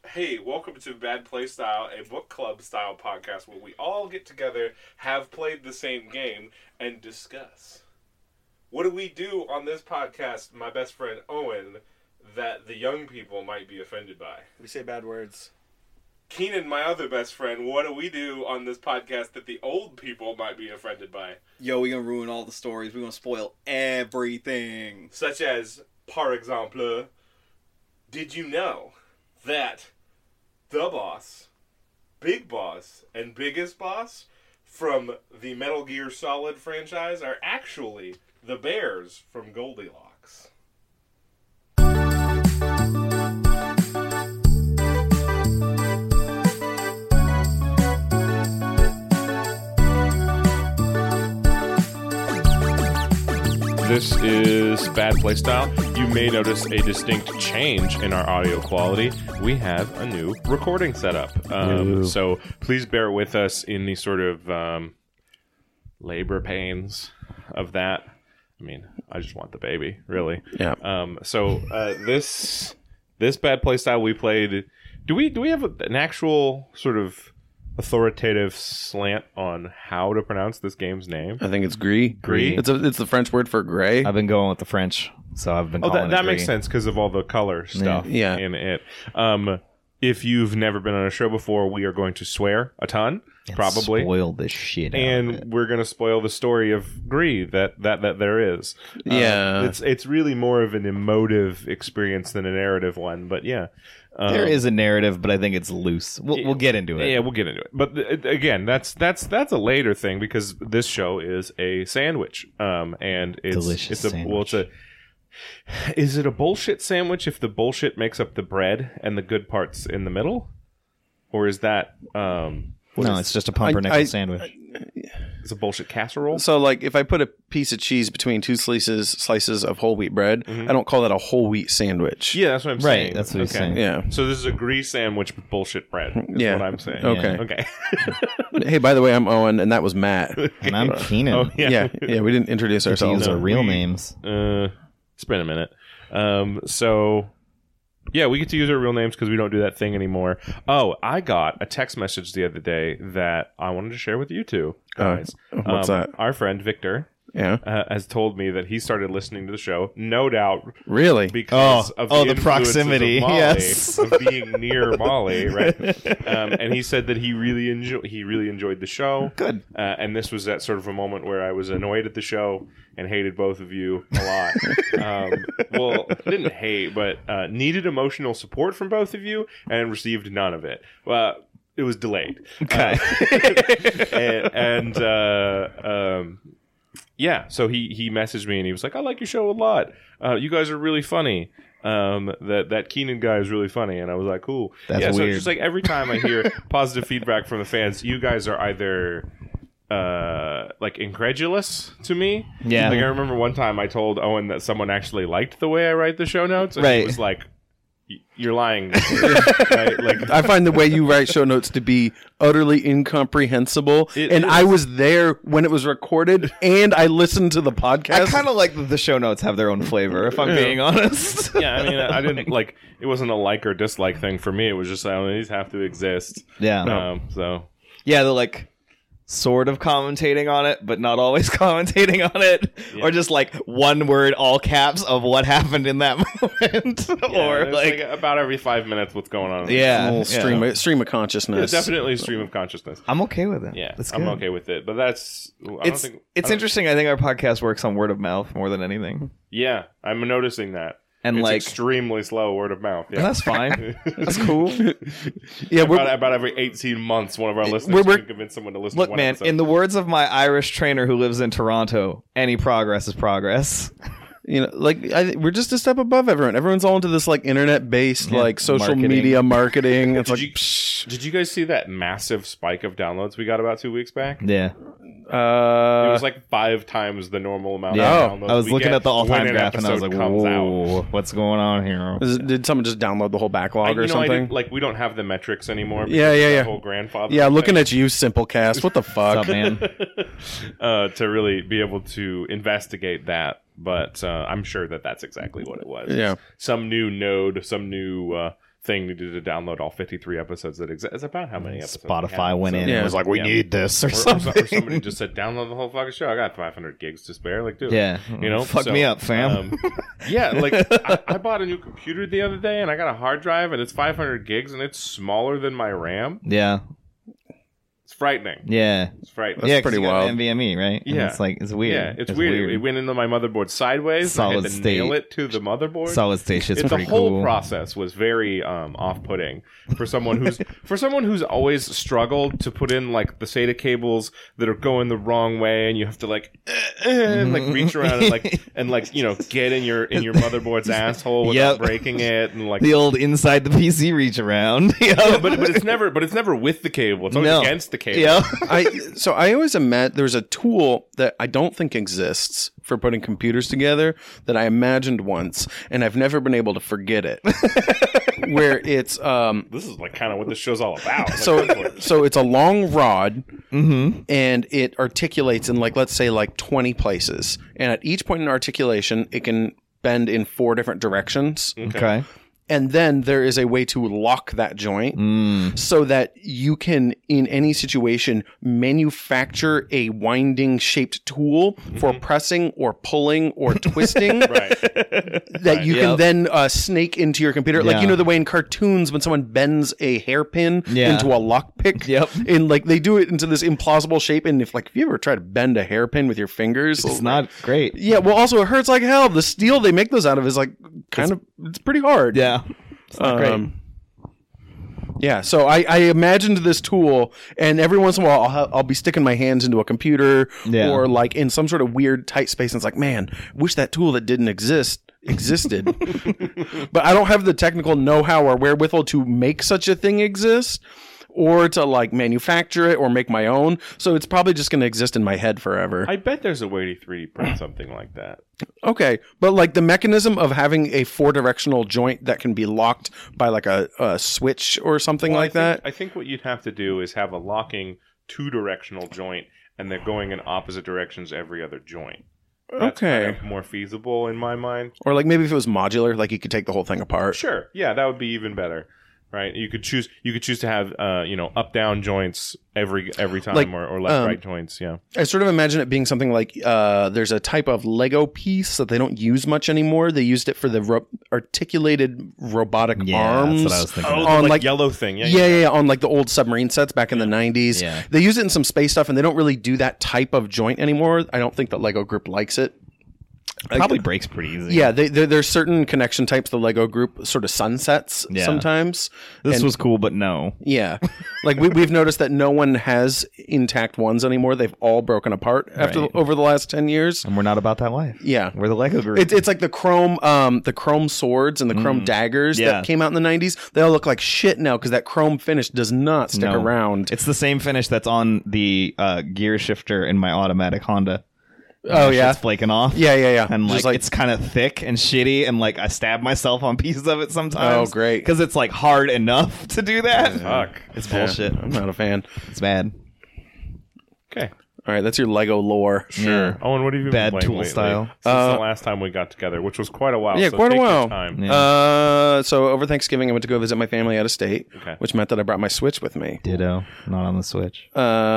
Hey, welcome to Bad Play Style, a book club style podcast where we all get together, have played the same game, and discuss. What do we do on this podcast, my best friend Owen, that the young people might be offended by? We say bad words. Keenan, my other best friend, what do we do on this podcast that the old people might be offended by? Yo, we're gonna ruin all the stories. We're gonna spoil everything. Such as, par exemple, did you know that the boss, Big Boss, and Biggest Boss from the Metal Gear Solid franchise are actually the bears from Goldilocks? This is Bad Play Style. You may notice a distinct change in our audio quality. We have a new recording setup. So please bear with us in the sort of labor pains of that. I mean, I just want the baby, really. Yeah. This Bad Play Style we played. Do we have an actual sort of authoritative slant on how to pronounce this game's name? I think it's gris. Gris? It's the French word for gray. I've been going with the French, so I've been calling that it makes gris. sense because of all the color stuff Yeah. in it. If you've never been on a show before, we are going to swear a ton, probably. Spoil the shit out of it. And we're going to spoil the story of Gris that there is. Yeah. It's really more of an emotive experience than a narrative one, but yeah. There is a narrative, but I think it's loose. We'll get into it. Yeah, we'll get into it. But again, that's a later thing because this show is a sandwich. And it's Delicious sandwich. Is it a bullshit sandwich if the bullshit makes up the bread and the good parts in the middle? Or is that It's just a pumpernickel sandwich. it's a bullshit casserole? So, like, if I put a piece of cheese between two slices of whole wheat bread, I don't call that a whole wheat sandwich. Yeah, that's what I'm saying. Right, that's what he's Okay. saying. Yeah. So this is a Gris sandwich with bullshit bread. Is Yeah. what I'm saying. Okay. Okay. Hey, by the way, I'm Owen, and that was Matt. And I'm Keenan. Oh, yeah. We didn't introduce To ourselves. use our real we- names. It's been a minute. Yeah, we get to use our real names because we don't do that thing anymore. Oh, I got a text message the other day that I wanted to share with you two guys. What's that? Our friend Victor Yeah. has told me that he started listening to the show, no doubt Really? because of the the influences proximity, of Molly, yes. of being near Molly, right? And he said that he really enjoyed the show. Good. And this was at sort of a moment where I was annoyed at the show and hated both of you a lot. Well, didn't hate, but needed emotional support from both of you and received none of it. Well, it was delayed. Okay. Yeah, so he messaged me and he was like, "I like your show a lot. You guys are really funny. That Keenan guy is really funny." And I was like, "Cool." That's So weird. just like every time I hear positive feedback from the fans, you guys are either like incredulous to me. Yeah. Like I remember one time I told Owen that someone actually liked the way I write the show notes, and he Right. was like, "You're lying." Right? Like I find the way you write show notes to be utterly incomprehensible. It and is. I was there when it was recorded, and I listened to the podcast. I kind of like that the show notes have their own flavor, if I'm being honest. yeah, I mean, I didn't like it wasn't a like or dislike thing for me. It was just these have to exist. Yeah. So Yeah, they're like sort of commentating on it, but not always commentating on it. Yeah. Or just like one word, all caps of what happened in that moment. Or it's like, about every 5 minutes, what's going on? yeah. a little yeah. stream of It's consciousness. definitely a stream of consciousness. I'm okay with it. Yeah, That's I'm good. okay with it. But that's I don't It's think it's I don't- interesting. I think our podcast works on word of mouth more than anything. Yeah, I'm noticing that. And It's like, extremely slow word of mouth. Yeah. that's fine. That's cool. Yeah, about every 18 months, one of our listeners we're- can convince someone to listen Look, to one man, episode. in the words of my Irish trainer who lives in Toronto, any progress is progress. you know, like we're just a step above everyone. Everyone's all into this like internet-based Yeah, like social marketing. media marketing. It's like, Did you guys see that massive spike of downloads we got about 2 weeks back? Yeah. It was like 5 times the normal amount Yeah. of downloads. I was we looking get at the all-time when an graph and I was episode like, comes out. whoa, what's going on here? did someone just download the whole backlog or I something? didn't, like we don't have the metrics anymore. Yeah, because yeah, of the yeah. whole grandfather. Yeah, looking thing. at you, Simplecast. What the fuck? What's up, man? To really be able to investigate that, but I'm sure that that's exactly what it was. Yeah. Some new node, some new thing needed to download all 53 episodes that exist. It's about how many episodes we Spotify have, went so- in Yeah. and was like, we need this or Or something. somebody just said, download the whole fucking show. I got 500 gigs to spare. Like, dude. Yeah. You know? Fuck So, me up, fam. Yeah, like, I bought a new computer the other day, and I got a hard drive, and it's 500 gigs, and it's smaller than my RAM. Yeah. It's frightening. Yeah. It's frightening. Yeah, 'cause pretty you got wild. NVMe, right? And Yeah. it's like, it's weird. Yeah, it's weird. It went into my motherboard sideways. And I Solid had to state. nail it to the motherboard. Solid state shit's The pretty whole cool. process was very off-putting for someone who's always struggled to put in like the SATA cables that are going the wrong way, and you have to like reach around and get in your motherboard's asshole without Yep. breaking it, and like The old inside the PC reach around. yeah, but it's never with the cable. It's always No. against the cable. Yeah. I always imagine there's a tool that I don't think exists for putting computers together that I imagined once, and I've never been able to forget it. Where it's This is like kind of what this show's all about. Like, so it's a long rod, Mm-hmm. and it articulates in like, let's say, like 20 places, and at each point in articulation it can bend in 4 different directions. Okay. And then there is a way to lock that joint so that you can, in any situation, manufacture a winding shaped tool for pressing or pulling or twisting right. that you can Yep. then snake into your computer. Like, Yeah. you know, the way in cartoons when someone bends a hairpin Yeah. into a lockpick. Yep. And like they do it into this implausible shape. And if you ever try to bend a hairpin with your fingers, It's not great. yeah, well, also it hurts like hell. The steel they make those out of is like it's pretty hard. Yeah. It's not great. Yeah, so I imagined this tool, and every once in a while I'll be sticking my hands into a computer Yeah. or like in some sort of weird tight space, and it's like, man, wish that tool that didn't existed. But I don't have the technical know-how or wherewithal to make such a thing exist, or to like manufacture it or make my own. So it's probably just going to exist in my head forever. I bet there's a way to 3D print something like that. Okay, but like the mechanism of having a 4-directional joint that can be locked by like a switch or something like that. I think what you'd have to do is have a locking 2-directional joint, and they're going in opposite directions every other joint. That's Okay. kind of more feasible in my mind. Or like maybe if it was modular, like you could take the whole thing apart. Sure, yeah, that would be even better. Right, you could choose to have up down joints every time, Like, or left right joints. Yeah, I sort of imagine it being something like there's a type of Lego piece that they don't use much anymore. They used it for the articulated robotic Yeah, arms. that's what I was thinking. oh, on, the like- yellow thing. Yeah, on like the old submarine sets back in the 90s. Yeah. They use it in some space stuff, and they don't really do that type of joint anymore. I don't think that Lego Group likes it. Probably breaks pretty easy. Yeah, there's certain connection types the Lego Group sort of sunsets Yeah. sometimes. This And- was cool, but no. Yeah. Like we've noticed that no one has intact ones anymore. They've all broken apart Right. over the last 10 years. And we're not about that life. Yeah. We're the Lego group. It's like the chrome swords and the chrome daggers Yeah. that came out in the 90s. They all look like shit now because that chrome finish does not stick No. around. It's the same finish that's on the gear shifter in my automatic Honda. Oh, That yeah. shit's flaking off. Yeah. And Just like it's kind of thick and shitty, and like I stab myself on pieces of it sometimes. Oh, great. Because it's like hard enough to do that. Fuck. It's bullshit. I'm not a fan. It's bad. Okay. All right, that's your Lego lore. Sure. Owen, what have you Bad been playing tool lately? style. Since the last time we got together, which was quite a while. Yeah, so quite a take your while. time. Yeah. So over Thanksgiving, I went to go visit my family out of state, Okay. which meant that I brought my Switch with me. Ditto. Not on the Switch.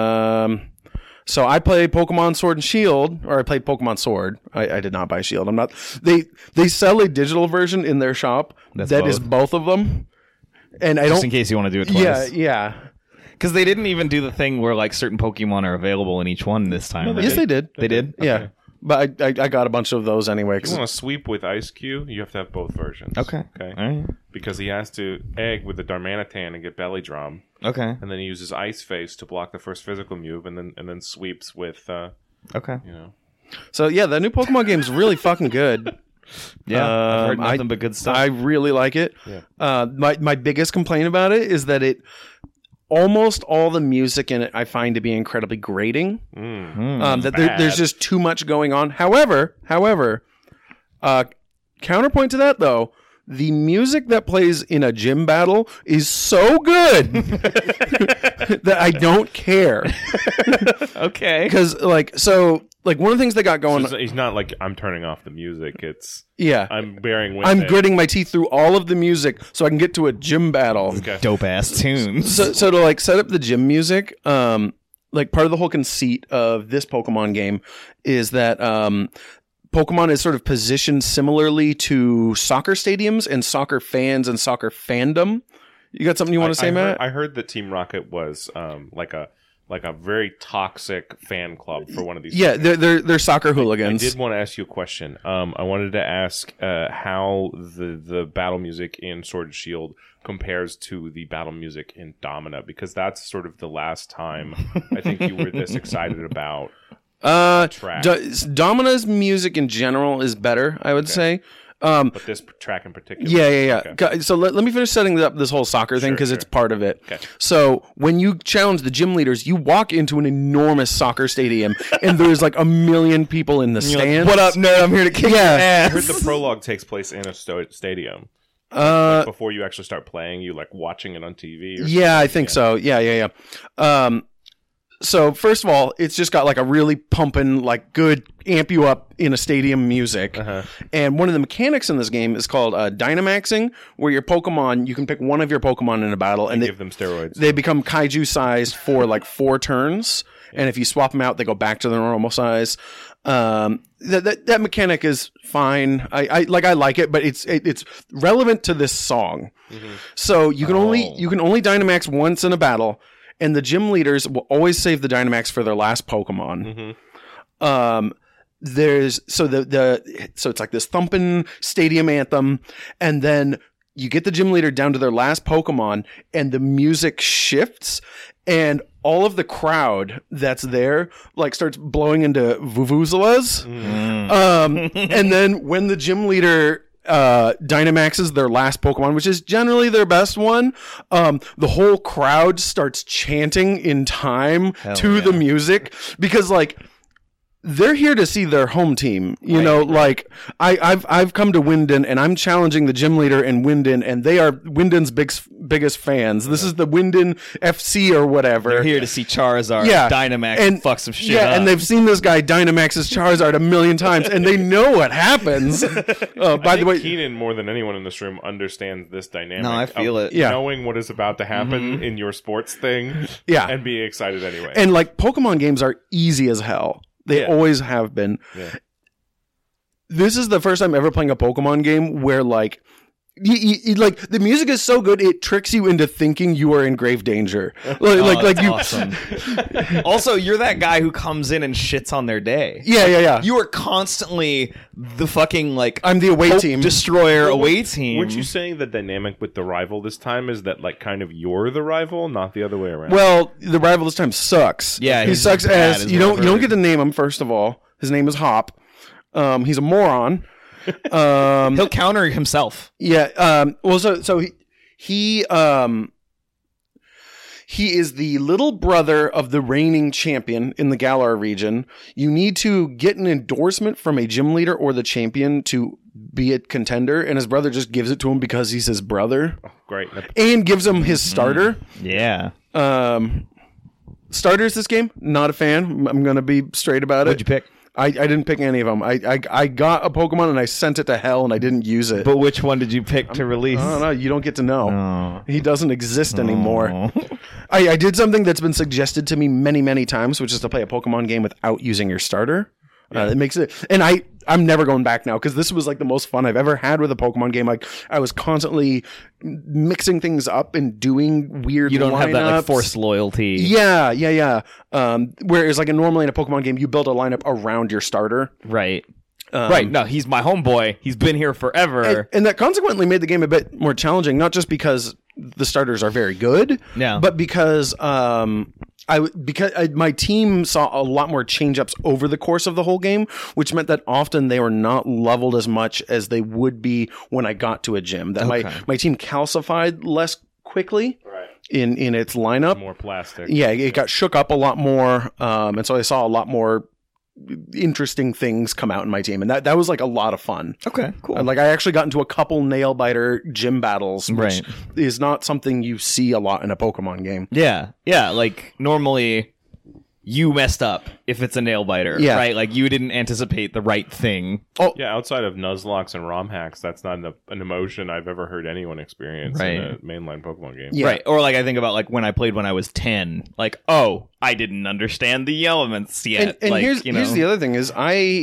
So I played Pokemon Sword and Shield, or I played Pokemon Sword. I did not buy Shield. I'm not. They sell a digital version in their shop That's that is both of them, and I Just don't. in case you want to do it twice. Yeah. Because they didn't even do the thing where like certain Pokemon are available in each one this time. right? Yes, they did. They did? Yeah, but I got a bunch of those anyway. If you 'Cause want to sweep with Ice Cube, you have to have both versions. Okay. Okay. All right. Because he has to egg with the Darmanitan and get Belly Drum, Okay. and then he uses Ice Face to block the first physical move, and then sweeps with Okay. So yeah, the new Pokemon game is really fucking good. Yeah. I've heard Um, nothing but good stuff. I really like it. Yeah. My biggest complaint about it is that almost all the music in it I find to be incredibly grating. That there's just too much going on. However, counterpoint to that though, the music that plays in a gym battle is so good that I don't care. Okay. Because one of the things they got going, So he's not like, I'm turning off the music. It's yeah, I'm bearing with I'm it. gritting my teeth through all of the music so I can get to a gym battle. Okay. Dope ass tunes. So to like set up the gym music, like part of the whole conceit of this Pokemon game is that Pokemon is sort of positioned similarly to soccer stadiums and soccer fans and soccer fandom. You got something you want to say, Matt? I heard that Team Rocket was like a very toxic fan club for one of these. Yeah, games. they're soccer I hooligans. did want to ask you a question. I wanted to ask how the battle music in Sword and Shield compares to the battle music in Domina, because that's sort of the last time I think you were this excited about. Track. Domina's music in general is better, I would say. But this track in particular. Yeah. Okay. So let me finish setting up this whole soccer thing because it's part of it. Okay. So when you challenge the gym leaders, you walk into an enormous soccer stadium and there's like a million people in the stands. What up, nerd? I'm here to kick your I ass. heard the prologue takes place in a stadium. Like before you actually start playing, you like watching it on TV. Or Yeah, I think so. Yeah. So first of all, it's just got like a really pumping, like good amp you up in a stadium music. And one of the mechanics in this game is called Dynamaxing, where your Pokemon, you can pick one of your Pokemon in a battle and give them steroids. they become kaiju sized for like 4 turns. And if you swap them out, they go back to their normal size. That mechanic is fine. I like it, but it's relevant to this song. So you can only Dynamax once in a battle. And the gym leaders will always save the Dynamax for their last Pokemon. So it's like this thumping stadium anthem, and then you get the gym leader down to their last Pokemon, and the music shifts, and all of the crowd that's there like starts blowing into vuvuzelas. And then when the gym leader Dynamaxes their last Pokemon, which is generally their best one, the whole crowd starts chanting in time to the music, because like they're here to see their home team, you know. Like I've come to Wyndon and I'm challenging the gym leader in Wyndon, and they are Wyndon's biggest fans. This is the Wyndon FC or whatever. They're here to see Charizard Dynamax and fuck some shit up. And they've seen this guy Dynamax's Charizard a million times, and they know what happens. By the way, Keenan, more than anyone in this room, understands this dynamic. No, I feel it. Yeah. Knowing what is about to happen in your sports thing, and being excited anyway. And like Pokemon games are easy as hell. They always have been. Yeah. This is the first time ever playing a Pokemon game where like like the music is so good it tricks you into thinking you are in grave danger. Awesome. Also, you're that guy who comes in and shits on their day. Yeah. You are constantly the fucking like I'm the away team destroyer away team. Weren't you saying the dynamic with the rival this time is that like kind of you're the rival, not the other way around? Well, the rival this time sucks. Yeah, he sucks as you don't get to name him. First of all, his name is Hop. He's a moron. He'll counter himself. Yeah. Well, so he is the little brother of the reigning champion in the Galar region. You need to get an endorsement from a gym leader or the champion to be a contender, and his brother just gives it to him because he's his brother. Oh, great. And gives him his starter. Yeah. Starters this game, not a fan. I'm going to be straight about it. What'd you pick? I didn't pick any of them. I got a Pokemon and I sent it to hell and I didn't use it. But which one did you pick to release? I don't know. You don't get to know. He doesn't exist anymore. I did something that's been suggested to me many, many times, which is to play a Pokemon game without using your starter. It makes it, and I'm never going back now because this was like the most fun I've ever had with a Pokemon game. Like I was constantly mixing things up and doing weird. You don't have that like lineups. forced loyalty. Yeah. Whereas like normally in a Pokemon game, you build a lineup around your starter. Right. Right. No, he's my homeboy. He's been here forever. And that consequently made the game a bit more challenging, not just because the starters are very good, but because my team saw a lot more change-ups over the course of the whole game, which meant that often they were not leveled as much as they would be when I got to a gym. That my team calcified less quickly in its lineup. More plastic. Yeah, it got shook up a lot more, and so I saw a lot more interesting things come out in my team, and that was like a lot of fun. Okay, cool. Like I actually got into a couple nail biter gym battles, which Right. is not something you see a lot in a Pokemon game. Yeah, like normally you messed up if it's a nail biter, Yeah. right? Like you didn't anticipate the right thing. Yeah, outside of Nuzlocke and ROM hacks, that's not an emotion I've ever heard anyone experience in a mainline Pokemon game. Yeah. Right. Or like I think about like when I played when I was 10, like, oh, I didn't understand the elements yet. And like, here's you know. the other thing is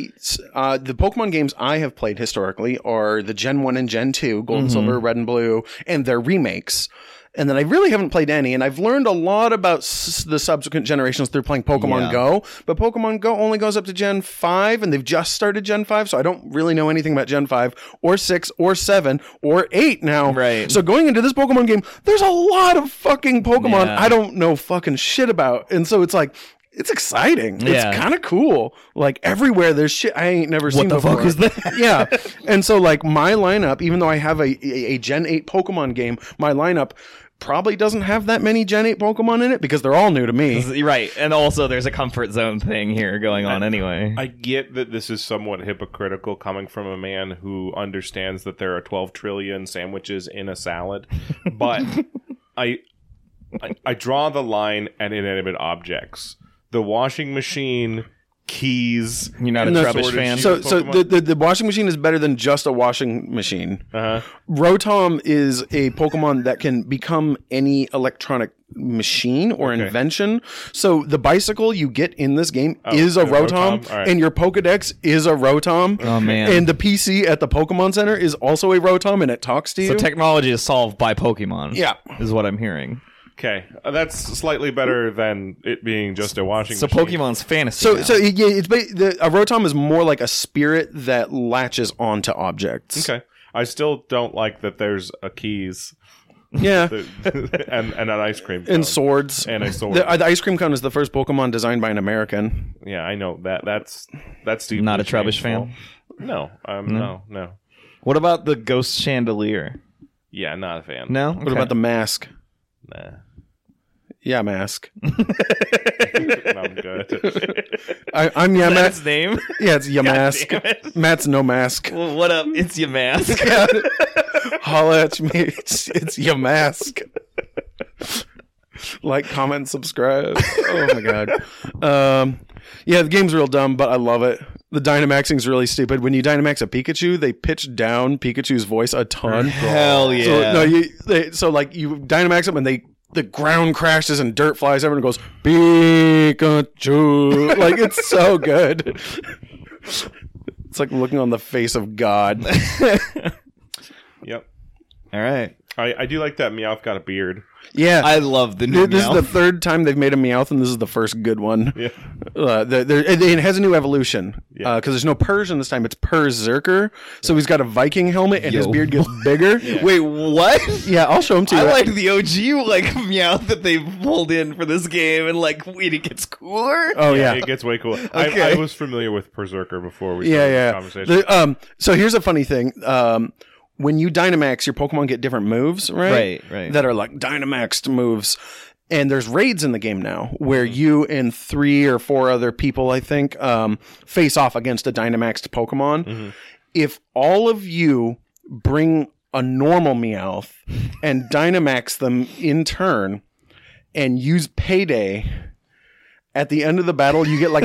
the Pokemon games I have played historically are the Gen 1 and Gen 2, Gold and Silver, Red and Blue, and their remakes. And then I really haven't played any, and I've learned a lot about the subsequent generations through playing Pokemon Go, but Pokemon Go only goes up to Gen 5, and they've just started Gen 5, so I don't really know anything about Gen 5, or 6, or 7, or 8 now. Right. So going into this Pokemon game, there's a lot of fucking Pokemon Yeah. I don't know fucking shit about, and so it's like, it's exciting. Yeah. It's kind of cool. Like everywhere there's shit I ain't never seen the before. fuck is that? Yeah. And so like my lineup, even though I have a Gen 8 Pokemon game, my lineup probably doesn't have that many Gen 8 Pokemon in it because they're all new to me. Right. And also there's a comfort zone thing here going on anyway. I get that this is somewhat hypocritical coming from a man who understands that there are 12 trillion sandwiches in a salad, but I draw the line at inanimate objects. The washing machine, keys. You're not a No, Trubbish fan? So Pokemon? the washing machine is better than just a washing machine. Uh-huh. Rotom is a Pokemon that can become any electronic machine or Okay. invention. So the bicycle you get in this game is a a Rotom? Rotom, All right. and your Pokedex is a Rotom. Oh, man. And the PC at the Pokemon Center is also a Rotom, and it talks to you. So technology is solved by Pokemon. Yeah. Is what I'm hearing. Okay, that's slightly better than it being just a washing So machine. Pokemon's fantasy. So, now. a Rotom is more like a spirit that latches onto objects. Okay. I still don't like that there's a keys Yeah. and an ice cream cone. And swords. And a sword. The ice cream cone is the first Pokemon designed by an American. Yeah, I know that. That's deeply Not a Trubbish shameful. fan? No, no. What about the ghost chandelier? Yeah, not a fan. No? What about the mask? Nah, Yeah, mask. I'm good. I'm yeah, Is that Matt. its name? Yeah, it's ya mask. damn it. Matt's no mask. Well, what up? It's your mask. Holla at me. It's ya mask. Like, comment, and subscribe. Oh my god. Yeah, the game's real dumb, but I love it. The Dynamaxing's really stupid. When you Dynamax a Pikachu, they pitch down Pikachu's voice a ton. Hell yeah. So, no, you Dynamax them and the ground crashes and dirt flies over and it goes Pikachu. Like, it's so good. It's like looking on the face of God. Yep. All right. I do like that Meowth got a beard. Yeah. I love the new This is Meowth. the third time they've made a Meowth, and this is the first good one. Yeah. It has a new evolution Yeah. because there's no Persian this time. It's Perzerker. So he's got a Viking helmet, and his Yo. beard gets bigger. Wait, what? Yeah, I'll show him to you. I like the OG like Meowth that they pulled in for this game, and like wait, it gets cooler. Oh yeah. It gets way cool. Okay. I was familiar with Berserker before we started Yeah. the conversation. So here's a funny thing. When you Dynamax, your Pokemon get different moves, right? Right. That are like Dynamaxed moves. And there's raids in the game now where you and 3 or 4 other people, I think, face off against a Dynamaxed Pokemon. If all of you bring a normal Meowth and Dynamax them in turn and use Payday, at the end of the battle, you get like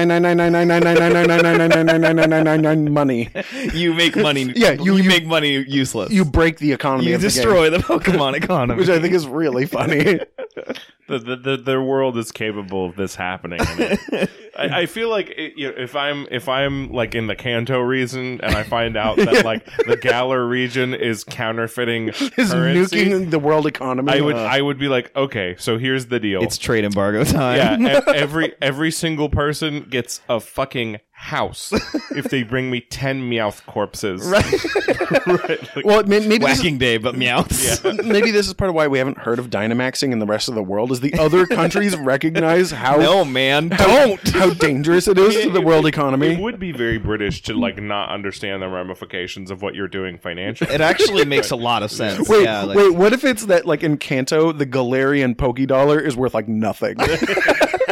99999999999999999 money. You make money. Yeah, you make money useless. You break the economy You of the destroy the Pokemon economy. game, which I think is really funny. The world is capable of this happening. I feel like if I'm like in the Kanto region and I find out that like the Galar region is counterfeiting Is currency, nuking the world economy. I would be like, okay, so here's the deal. It's trade embargo time. Yeah, every single person gets a fucking house if they bring me 10 Meowth corpses. Right. Like, well, maybe this, Whacking day, but Meowths. is, maybe this is part of why we haven't heard of Dynamaxing in the rest of the world. Is the other countries recognize how No, man, how dangerous it is to the world It economy? would be very British to like not understand the ramifications of what you're doing financially. It actually makes a lot of sense. Wait, yeah, like, wait. What if it's that like in Kanto, the Galarian Poké Dollar is worth like nothing?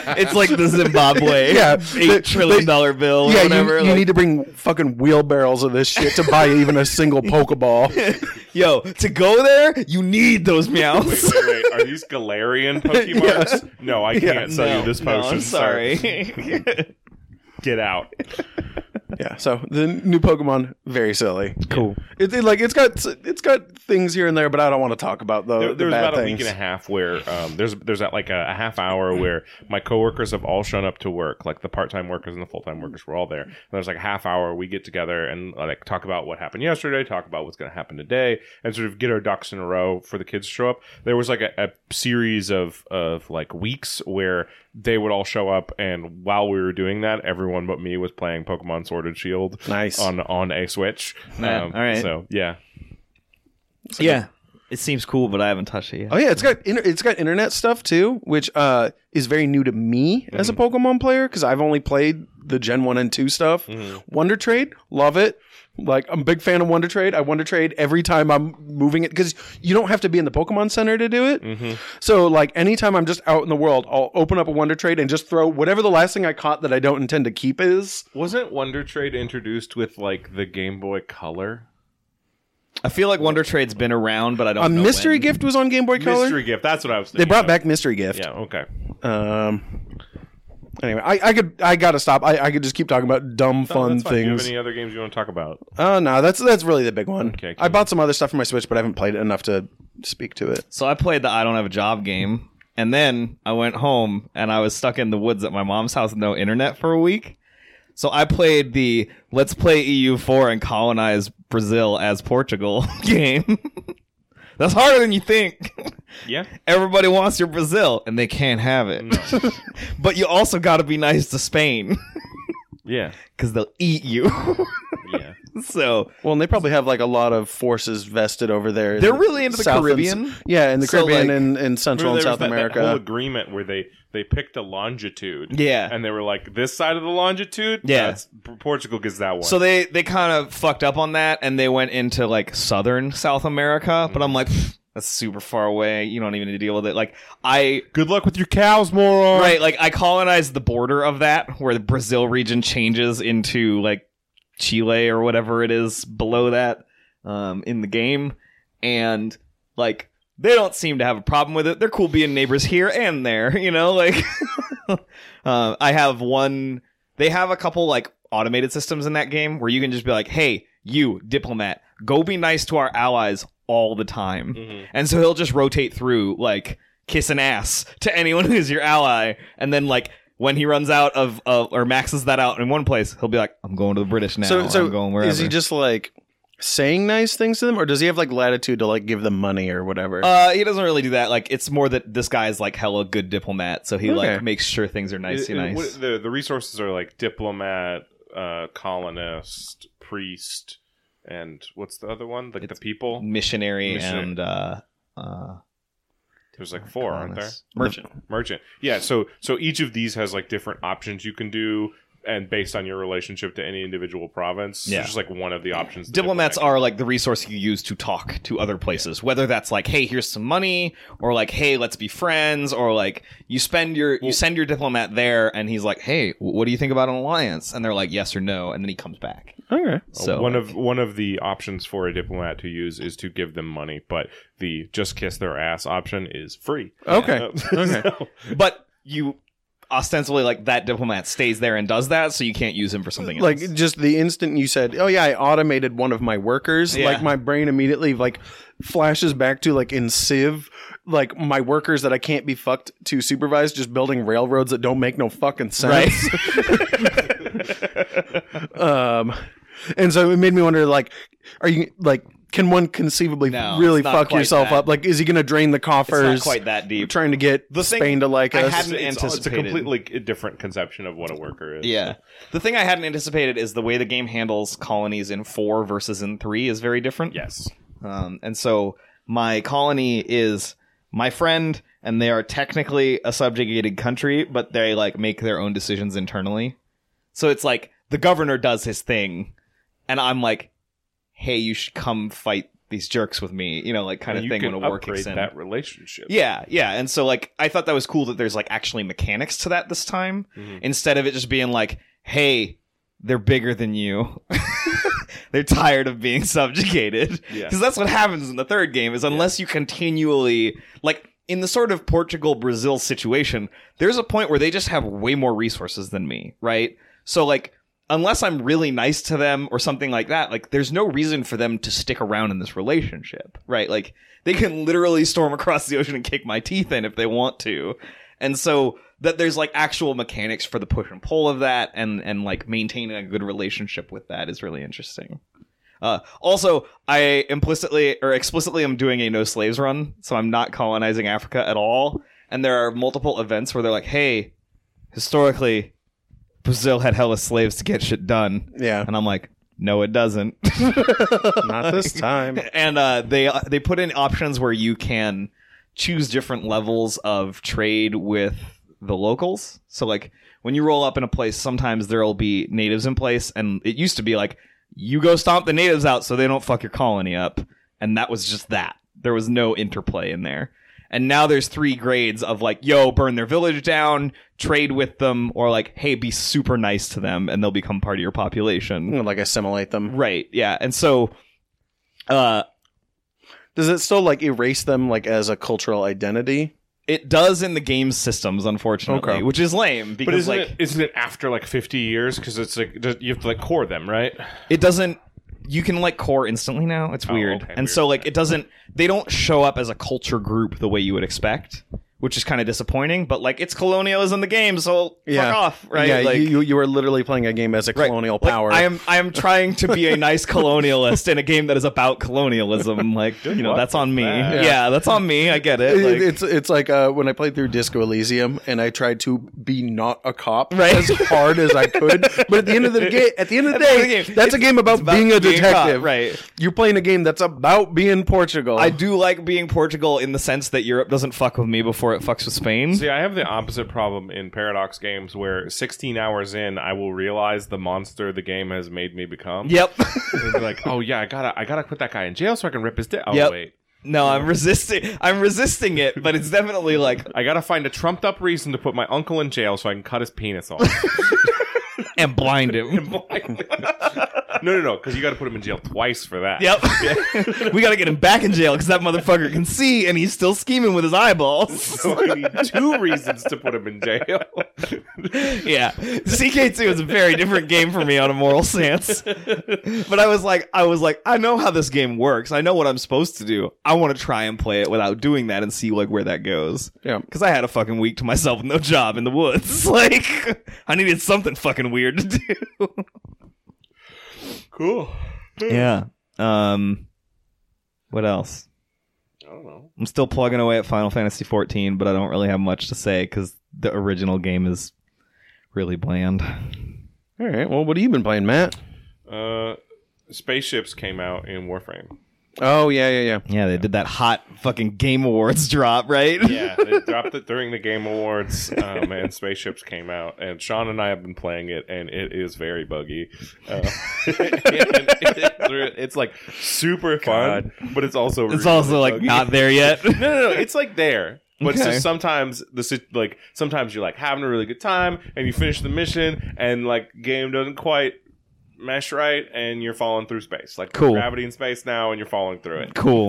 It's like the Zimbabwe Yeah, $8 trillion bill or Yeah, whatever. you need to bring fucking wheelbarrows of this shit to buy even a single Pokeball. Yo, to go there, you need those meows. Wait. Are these Galarian Pokemon's? Yes. No, I can't sell you this potion. I'm sorry. Get out. Yeah, so the new Pokemon, very silly. Cool. It's got things here and there, but I don't want to talk about the There was bad about a things. week and a half where there's that like a half hour where my coworkers have all shown up to work, like the part-time workers and the full-time workers were all there. And there's like a half hour we get together and like talk about what happened yesterday, talk about what's going to happen today, and sort of get our ducks in a row for the kids to show up. There was like a series of like weeks where they would all show up, and while we were doing that, everyone but me was playing Pokemon Sword and Shield. Nice. on a Switch. All right. So yeah. Yeah. It seems cool, but I haven't touched it yet. Oh yeah, it's got internet stuff too, which is very new to me as a Pokemon player because I've only played the Gen 1 and 2 stuff. Wonder Trade, love it. Like, I'm a big fan of Wonder Trade. I Wonder Trade every time I'm moving it because you don't have to be in the Pokemon Center to do it. So, like, anytime I'm just out in the world, I'll open up a Wonder Trade and just throw whatever the last thing I caught that I don't intend to keep is. Wasn't Wonder Trade introduced with like the Game Boy Color? I feel like Wonder Trade's been around, but I don't A know Mystery when. Gift was on Game Boy Color. Mystery Gift. That's what I was thinking. They brought of. back Mystery Gift. Yeah. Okay. Anyway, I gotta stop. I could just keep talking about dumb fun That's fine. Do you have things. any other games you want to talk about? No, that's really the big one. Okay, I cool. bought some other stuff for my Switch, but I haven't played it enough to speak to it. So I played the I Don't Have a Job game, and then I went home, and I was stuck in the woods at my mom's house with no internet for a week. So I played the Let's Play EU4 and Colonize Brazil as Portugal game. That's harder than you think. Yeah. Everybody wants your Brazil, and they can't have it. But you also got to be nice to Spain, Yeah. because they'll eat you. Yeah. So Well, and they probably have like a lot of forces vested over there. they're really into the South and- Caribbean. Yeah, in the So, Caribbean like, and Central and Remember there South was that America. whole agreement where they picked a longitude. Yeah. And they were like, this side of the longitude? Yeah. Portugal gets that one. So they kind of fucked up on that, and they went into like southern South America. But I'm like, that's super far away. You don't even need to deal with it. Like good luck with your cows, moron. right, like I colonized the border of that, where the Brazil region changes into like Chile or whatever it is below that in the game, and like they don't seem to have a problem with it. They're cool being neighbors here and there, you know. Like I have one. They have a couple like automated systems in that game where you can just be like, "Hey, you diplomat, go be nice to our allies all the time," and so he'll just rotate through like kissing ass to anyone who's your ally, and then like. When he runs out of or maxes that out in one place, he'll be like, "I'm going to the British now. So I'm going wherever." is he just like saying nice things to them, or does he have like latitude to like give them money or whatever? He doesn't really do that. Like, it's more that this guy is like hella good diplomat, so he Okay. like makes sure things are nice. The resources are like diplomat, colonist, priest, and what's the other one? Like the people? Missionary Missionary. and There's like four, aren't there? merchant. Merchant. Yeah, so each of these has like different options you can do, and based on your relationship to any individual province, Yeah. it's just like one of the options. the Diplomats diplomat are like the resource you use to talk to other places, whether that's like, hey, here's some money, or like, hey, let's be friends, or like you send your diplomat there, and he's like, hey, what do you think about an alliance? And they're like, yes or no, and then he comes back. Okay. So one of the options for a diplomat to use is to give them money, but the just kiss their ass option is free. Okay. Okay. So- but you ostensibly like that diplomat stays there and does that, so you can't use him for something else. Like just the instant you said, "Oh yeah, I automated one of my workers," Yeah. like my brain immediately like flashes back to like in Civ, like my workers that I can't be fucked to supervise just building railroads that don't make no fucking sense. And so it made me wonder, like, are you like, can one conceivably No, really it's not fuck quite yourself that. up? Like, is he going to drain the It's coffers? not quite that deep. Trying to get The thing Spain to like I us. hadn't it's a anticipated. completely different conception of what a worker is. Yeah. The thing I hadn't anticipated is the way the game handles colonies in 4 versus in 3 is very different. Yes. And so my colony is my friend, and they are technically a subjugated country, but they like make their own decisions internally. So it's like the governor does his thing, and I'm like, hey, you should come fight these jerks with me, you know, like kind And of thing you when a can war kicks upgrade in. that relationship. Yeah, and so like I thought that was cool that there's like actually mechanics to that this time, instead of it just being like, hey, they're bigger than you. They're tired of being subjugated. Because that's what happens in the third game, is unless you continually, like in the sort of Portugal-Brazil situation, there's a point where they just have way more resources than me, right? So like, unless I'm really nice to them or something like that, like there's no reason for them to stick around in this relationship, right? Like they can literally storm across the ocean and kick my teeth in if they want to. And so that there's like actual mechanics for the push and pull of that, and like maintaining a good relationship with that is really interesting. Also, I explicitly am doing a no slaves run, so I'm not colonizing Africa at all. And there are multiple events where they're like, hey, historically, Brazil had hella slaves to get shit done. Yeah. And I'm like, no, it doesn't. Not this time. And they put in options where you can choose different levels of trade with the locals. So like when you roll up in a place, sometimes there'll be natives in place, and it used to be like, you go stomp the natives out so they don't fuck your colony up. And that was just that. There was no interplay in there. And now there's 3 grades of like, yo, burn their village down, trade with them, or like, hey, be super nice to them and they'll become part of your population. Like assimilate them. Right, yeah. And so does it still like erase them like as a cultural identity? it does in the game systems, unfortunately, Okay. which is lame because But isn't it after like 50 years? Because it's like you have to like core them, right? it doesn't. You can like core instantly now. It's weird. okay, And weird. so like it doesn't. They don't show up as a culture group the way you would expect, which is kind of disappointing. But like it's colonialism the game, so fuck off, right? Yeah, like, you are literally playing a game as a right. colonial Like, power. I am trying to be a nice colonialist in a game that is about colonialism. Like you know, luck that's on with me. that. Yeah, that's on me. I get it. Like, It's like when I played through Disco Elysium and I tried to be not a cop Right. as hard as I could, but at the end of the day, that's a game about being a being caught, detective. right? You're playing a game that's about being Portugal. I do like being Portugal in the sense that Europe doesn't fuck with me before it fucks with Spain. See, I have the opposite problem in Paradox games where 16 hours in, I will realize the monster the game has made me become. Yep. And be like, oh yeah, I gotta put that guy in jail so I can rip his dick. Oh Yep. wait, No, I'm resisting it, but it's definitely like I gotta find a trumped up reason to put my uncle in jail so I can cut his penis off. and blind him. No, because you gotta put him in jail twice for that. Yep. We gotta get him back in jail because that motherfucker can see and he's still scheming with his eyeballs. So I need 2 reasons to put him in jail. Yeah. CK2 is a very different game for me on a moral stance. But I was like, I know how this game works. I know what I'm supposed to do. I want to try and play it without doing that and see like where that goes. Yeah. Because I had a fucking week to myself with no job in the woods. Like, I needed something fucking weird to do. Cool. Yeah. What else? I don't know. I'm still plugging away at Final Fantasy XIV, but I don't really have much to say because the original game is really bland. All right. Well, what have you been playing, Matt? Spaceships came out in Warframe. Oh yeah. Yeah, they did that hot fucking Game Awards drop, right? Yeah, they dropped it during the Game Awards, and Spaceships came out. And Sean and I have been playing it, and it is very buggy. It's like super fun, but it's also It's also like buggy. not there yet. No, it's like there. But it's Okay. just sometimes sometimes you're like having a really good time and you finish the mission and like game doesn't quite mesh right and you're falling through space. Like Cool. there's gravity in space now and you're falling through it. Cool.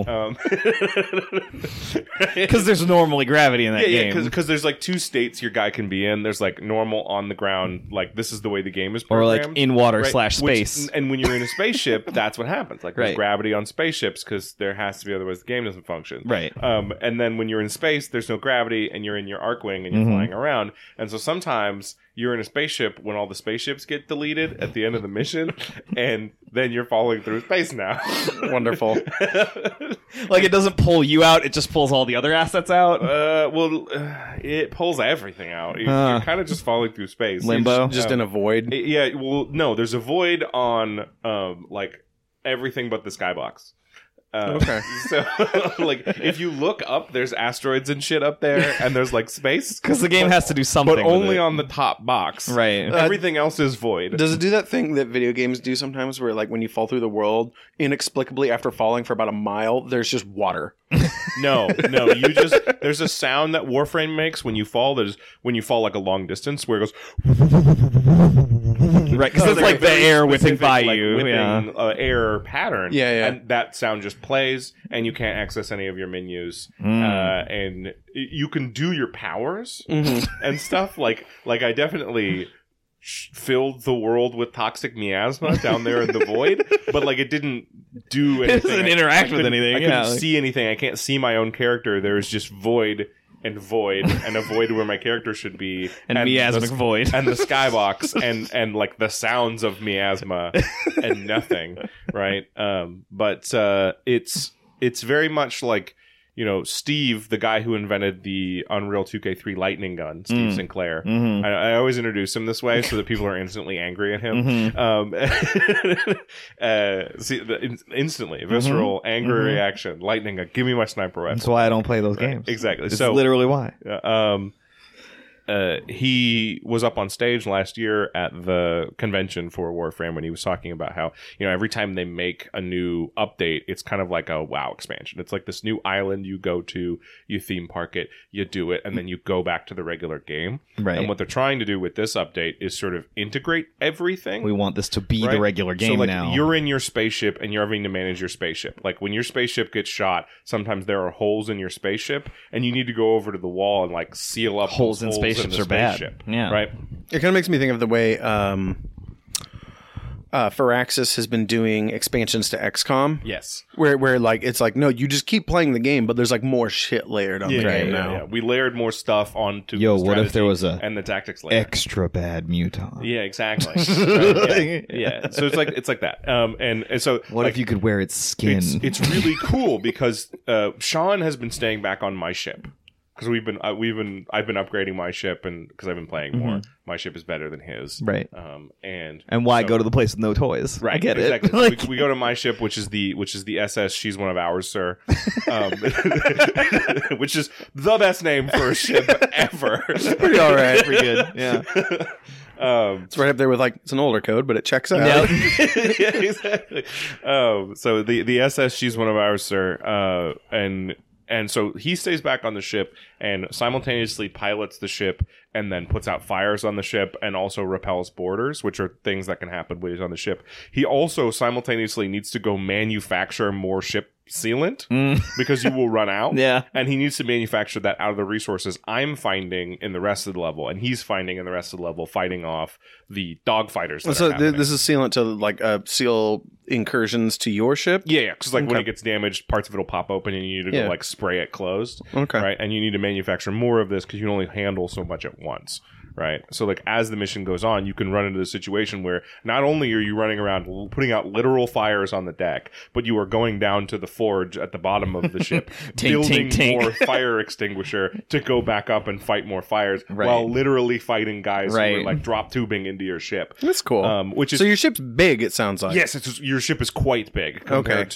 Because there's normally gravity in that game. because there's like 2 states your guy can be in. There's like normal on the ground, like this is the way the game is Or programmed. like in water right? / space. And when you're in a spaceship, that's what happens. Like there's Right. gravity on spaceships because there has to be, otherwise the game doesn't function. Right. And then when you're in space, there's no gravity, and you're in your Arcwing and you're flying around. And so sometimes you're in a spaceship when all the spaceships get deleted at the end of the mission, and then you're falling through space now. Wonderful. Like it doesn't pull you out, it just pulls all the other assets out. It pulls everything out. You're kind of just falling through space. Limbo? Just in a void. Yeah, well, no, there's a void on like everything but the skybox. Okay. So, like, if you look up, there's asteroids and shit up there, and there's, like, space. Because the game has to do something. But with only it. on the top box. Right. Everything else is void. Does it do that thing that video games do sometimes where, like, when you fall through the world, inexplicably after falling for about a mile, there's just water? No. You just, there's a sound that Warframe makes when you fall. When you fall, like, a long distance, where it goes... Right, because it's like the air whipping by you. Whipping, air pattern. Yeah. And that sound just plays, and you can't access any of your menus. And you can do your powers and stuff. Like I definitely filled the world with toxic miasma down there in the void, but like it didn't do anything. It doesn't interact with anything. I couldn't see anything. I can't see my own character. There's just void and a void where my character should be, and miasmic void, and the skybox, and like the sounds of miasma, and nothing, right? But it's very much like, you know, Steve, the guy who invented the Unreal 2K3 lightning gun, Steve Sinclair. I always introduce him this way so that people are instantly angry at him. Instantly, visceral, angry reaction, lightning gun. Give me my sniper rifle. That's why I don't play those games. Exactly. It's so literally why. He was up on stage last year at the convention for Warframe when he was talking about how, you know, every time they make a new update, it's kind of like a WoW expansion. It's like this new island you go to, you theme park it, you do it, and then you go back to the regular game. Right. And what they're trying to do with this update is sort of integrate everything. We want this to be right? the regular game so, like, now. You're in your spaceship and you're having to manage your spaceship. Like when your spaceship gets shot, sometimes there are holes in your spaceship and you need to go over to the wall and like seal up holes those in spaceships in the are bad. spaceship, Yeah. right? It kind of makes me think of the way Firaxis has been doing expansions to XCOM. Yes. Where like it's like, no, you just keep playing the game, but there's like more shit layered on the game now. Yeah. We layered more stuff onto Yo, the what if there was strategy and the tactics layer. extra bad mutant? Yeah, exactly. Right, yeah. So it's like that. And so What like, if you could wear its skin? It's really cool because Sean has been staying back on my ship. Because I've been upgrading my ship, and because I've been playing more, my ship is better than his. Right. And why so- go to the place with no toys? Right, I get exactly. it. So Like, we go to my ship, which is the SS. She's one of ours, sir. Which is the best name for a ship ever. Pretty all right. pretty good. Yeah. It's right up there with like, it's an older code, but it checks out. Yeah, exactly. So the SS, she's one of ours, sir. And so he stays back on the ship and simultaneously pilots the ship and then puts out fires on the ship and also repels boarders, which are things that can happen when he's on the ship. He also simultaneously needs to go manufacture more ship sealant because you will run out. Yeah. And he needs to manufacture that out of the resources I'm finding in the rest of the level, and he's finding in the rest of the level, fighting off the dogfighters. So this is sealant to like seal incursions to your ship? Yeah, because like when Okay. it gets damaged, parts of it will pop open, and you need to Yeah. go like spray it closed. Okay. Right, and you need to manufacture more of this because you can only handle so much at once. Right, so like as the mission goes on, you can run into the situation where not only are you running around putting out literal fires on the deck, but you are going down to the forge at the bottom of the ship, Tink, building tink, tink. more fire extinguisher to go back up and fight more fires, Right. while literally fighting guys who are Right. like drop tubing into your ship. That's cool. Which is so your ship's big, it sounds like. Yes, your ship is quite big compared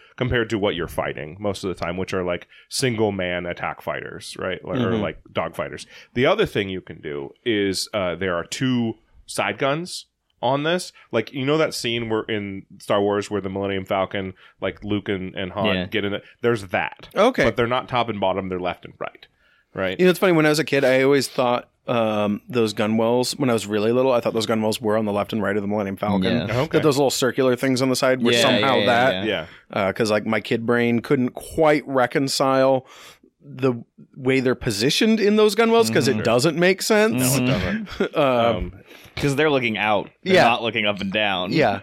to what you're fighting most of the time, which are like single man attack fighters, right? Or like dog fighters. The other thing you can do is there are 2 side guns on this. Like, you know that scene where in Star Wars where the Millennium Falcon, like Luke and Han get in it? There's that. Okay. But they're not top and bottom, they're left and right. Right? You know, it's funny. When I was a kid, I always thought those gun wells, when I was really little, I thought those gun wells were on the left and right of the Millennium Falcon. Yeah. Okay. That those little circular things on the side were somehow that. Yeah. Because like my kid brain couldn't quite reconcile the way they're positioned in those gun wells because it doesn't make sense. No, it doesn't. Because they're looking out. They're not looking up and down. Yeah.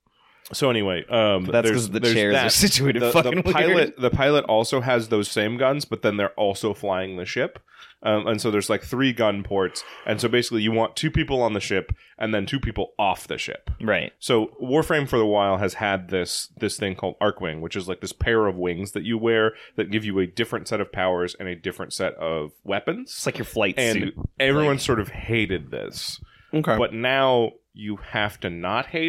So anyway, That's because the chairs are situated fucking weird. The pilot also has those same guns, but then they're also flying the ship. And so there's like 3 gun ports. And so basically you want 2 people on the ship and then 2 people off the ship. Right. So Warframe for a while has had this thing called Arcwing, which is like this pair of wings that you wear that give you a different set of powers and a different set of weapons. It's like your flight And suit. everyone sort of hated this. Okay. But now you have to not hate it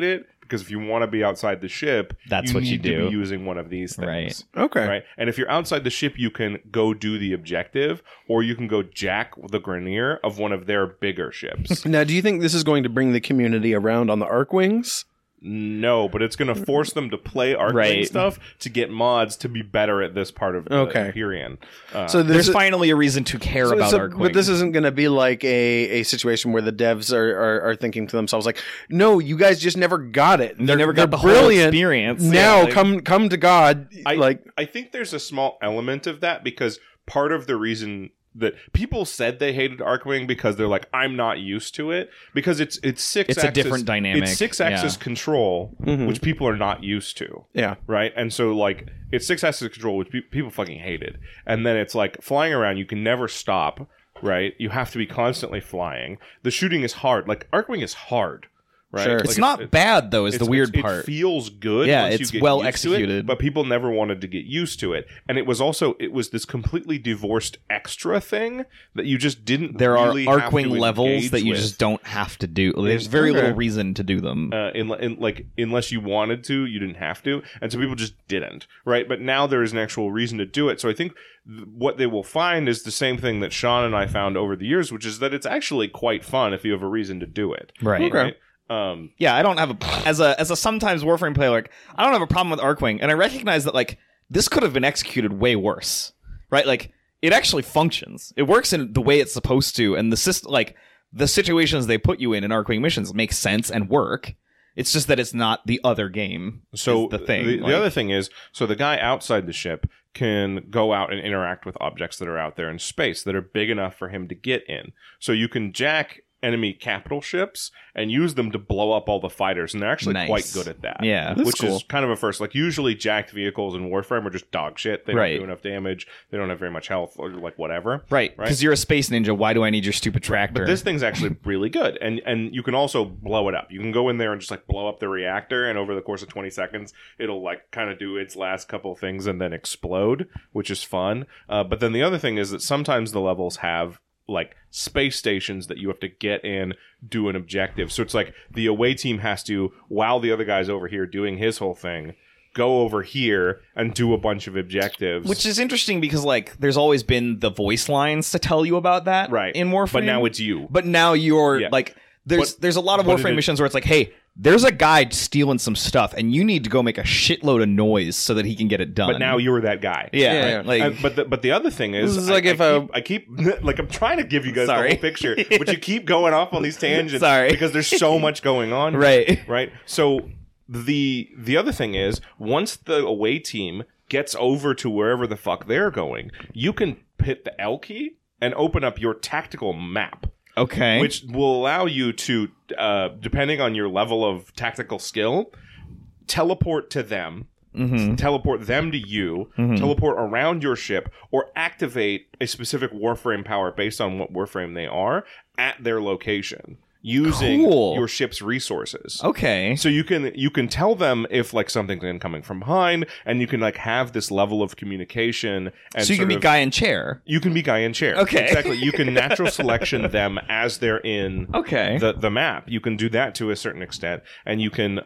because if you want to be outside the ship, That's what you need to do. be using one of these things. Right. Okay. Right. And if you're outside the ship, you can go do the objective, or you can go jack the Grineer of one of their bigger ships. Now, do you think this is going to bring the community around on the Arkwings? No, but it's going to force them to play Arcwing Right. stuff to get mods to be better at this part of the Okay. Empyrean. So There's finally a reason to care about Arkwing. but this isn't going to be like a situation where the devs are thinking to themselves like, no, you guys just never got it. They never got the whole brilliant experience. Now Yeah, like- come to God. I think there's a small element of that because part of the reason that people said they hated Arcwing because they're like, I'm not used to it, because it's six-axis. a different dynamic. It's six-axis Yeah. control, Mhm. which people are not used to. yeah. Right? And so, like, it's six-axis control, which people fucking hated. And then it's like, flying around, you can never stop, right? You have to be constantly flying. The shooting is hard. Like, Arcwing is hard, right? Sure. Like, It's not bad though. Is the weird part. It feels good. Yeah, once it's you get well used to it, executed. but people never wanted to get used to it, and it was this completely divorced extra thing that you just didn't. There really are have to Arcwing levels engage that you with. just don't have to do. There's very Okay. little reason to do them. Like unless you wanted to, you didn't have to, and so people just didn't, right? But now there is an actual reason to do it. So I think what they will find is the same thing that Sean and I found over the years, which is that it's actually quite fun if you have a reason to do it. Right. Okay. Yeah, I don't have as a sometimes Warframe player, like I don't have a problem with Arcwing, and I recognize that like this could have been executed way worse, right? Like it actually functions, it works in the way it's supposed to, and the system, like the situations they put you in Arcwing missions, make sense and work. It's just that it's not the other game. So is the thing, the like- other thing is, so the guy outside the ship can go out and interact with objects that are out there in space that are big enough for him to get in. So you can jack enemy capital ships and use them to blow up all the fighters, and they're actually Nice. quite good at that. Yeah. That's which cool. is kind of a first. Like usually jacked vehicles in Warframe are just dog shit. They don't Right. do enough damage. They don't have very much health or like whatever. Right, because you're a space ninja. Why do I need your stupid tractor? But this thing's actually really good, and you can also blow it up. You can go in there and just like blow up the reactor, and over the course of 20 seconds, it'll like kind of do its last couple of things and then explode, which is fun. But then the other thing is that sometimes the levels have like space stations that you have to get in, do an objective. So it's like the away team has to, while the other guy's over here doing his whole thing, go over here and do a bunch of objectives. Which is interesting because like there's always been the voice lines to tell you about that, right in Warframe. But now it's you. But now you're Yeah. like there's a lot of but Warframe missions where it's like, hey, there's a guy stealing some stuff, and you need to go make a shitload of noise so that he can get it done. But now you're that guy. yeah, Yeah. like But the other thing is, This is like if a- I keep like I'm trying to give you guys Sorry. the whole picture, but you keep going off on these tangents. Sorry. Because there's so much going on. Right. Right. So the other thing is, once the away team gets over to wherever the fuck they're going, you can hit the L key and open up your tactical map. okay, Which will allow you to, depending on your level of tactical skill, teleport to them, teleport them to you, teleport around your ship, or activate a specific Warframe power based on what Warframe they are at their location using Cool. your ship's resources. okay, So you can tell them if like something's incoming from behind, and you can like have this level of communication. And so you can sort be of- guy in chair. You can be guy in chair. Okay. Exactly. You can natural selection them as they're in Okay. the map. You can do that to a certain extent. And you can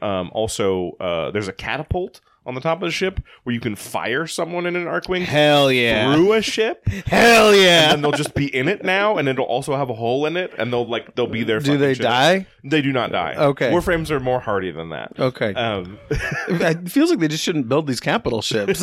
also there's a catapult on the top of the ship where you can fire someone in an Arcwing Hell yeah, through a ship. hell yeah. And they'll just be in it now, and it'll also have a hole in it, and they'll be there. Do they die? They do not die. Okay. Warframes are more hardy than that. Okay. It feels like they just shouldn't build these capital ships.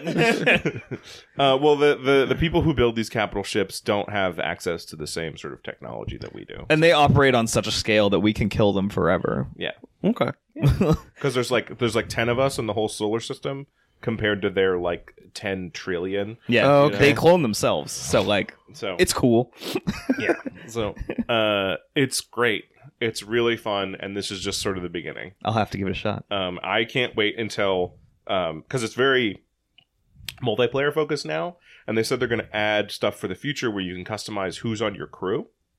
Well, the people who build these capital ships don't have access to the same sort of technology that we do. And they operate on such a scale that we can kill them forever. Yeah, Okay. because there's like 10 of us in the whole solar system compared to their like 10 trillion. Yeah, Oh, okay. they clone themselves, so like So it's cool. yeah. So it's great. It's really fun, and this is just sort of the beginning. I'll have to give it a shot. I can't wait until because it's very multiplayer focused now, and they said they're going to add stuff for the future where you can customize who's on your crew.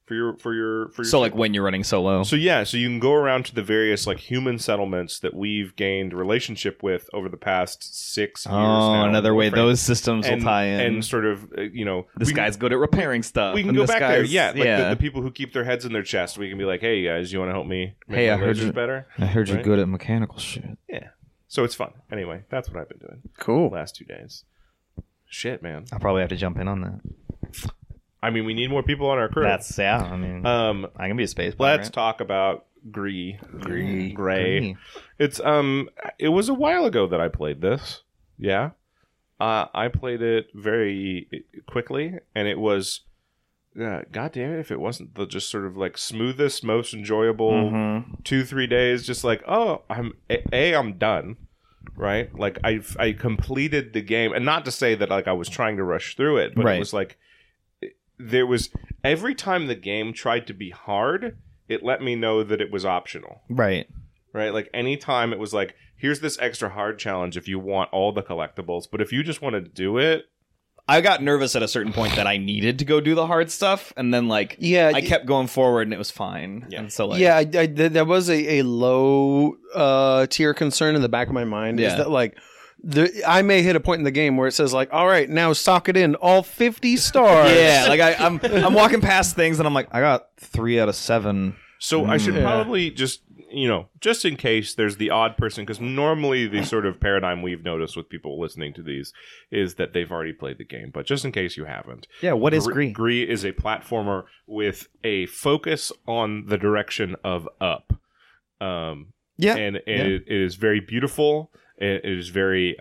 for your So like when you're running solo. So yeah, so you can go around to the various like human settlements that we've gained relationship with over the past 6 years. now, another way Warframe. those systems will tie in. And sort of, This guy's good at repairing stuff. We can and go this back there, guy's- yeah. Like the people who keep their heads in their chest. We can be like, hey guys, you want to help me make Hey, my I heard lasers you- better? I heard you're Right? good at mechanical shit. Yeah. So it's fun. Anyway, that's what I've been doing Cool. the last 2 days. Shit, man. I'll probably have to jump in on that. I mean, we need more people on our crew. I mean, I can be a space player. Let's talk about Gray. Gree. It's it was a while ago that I played this. Yeah. I played it very quickly, and it was God damn it if it wasn't the just sort of like smoothest, most enjoyable 2-3 days, just like, oh, I'm done. Right? Like I completed the game, and not to say that like I was trying to rush through it, but Right. it was like there was every time the game tried to be hard, it let me know that it was optional. Right. Right? Like anytime it was like, here's this extra hard challenge if you want all the collectibles, but if you just wanted to do it, I got nervous at a certain point that I needed to go do the hard stuff, and then like I kept going forward, and it was fine. Yeah. And so like that was a low tier concern in the back of my mind. Is Yeah. that like I may hit a point in the game where it says like, all right, now sock it in all 50 stars. yeah, like I'm walking past things, and I'm like, I got 3 out of 7. so I should probably just, just in case there's the odd person, because normally the sort of paradigm we've noticed with people listening to these is that they've already played the game, but just in case you haven't. Yeah, what is Gree? Gree is a platformer with a focus on the direction of up. And it is very beautiful. It is very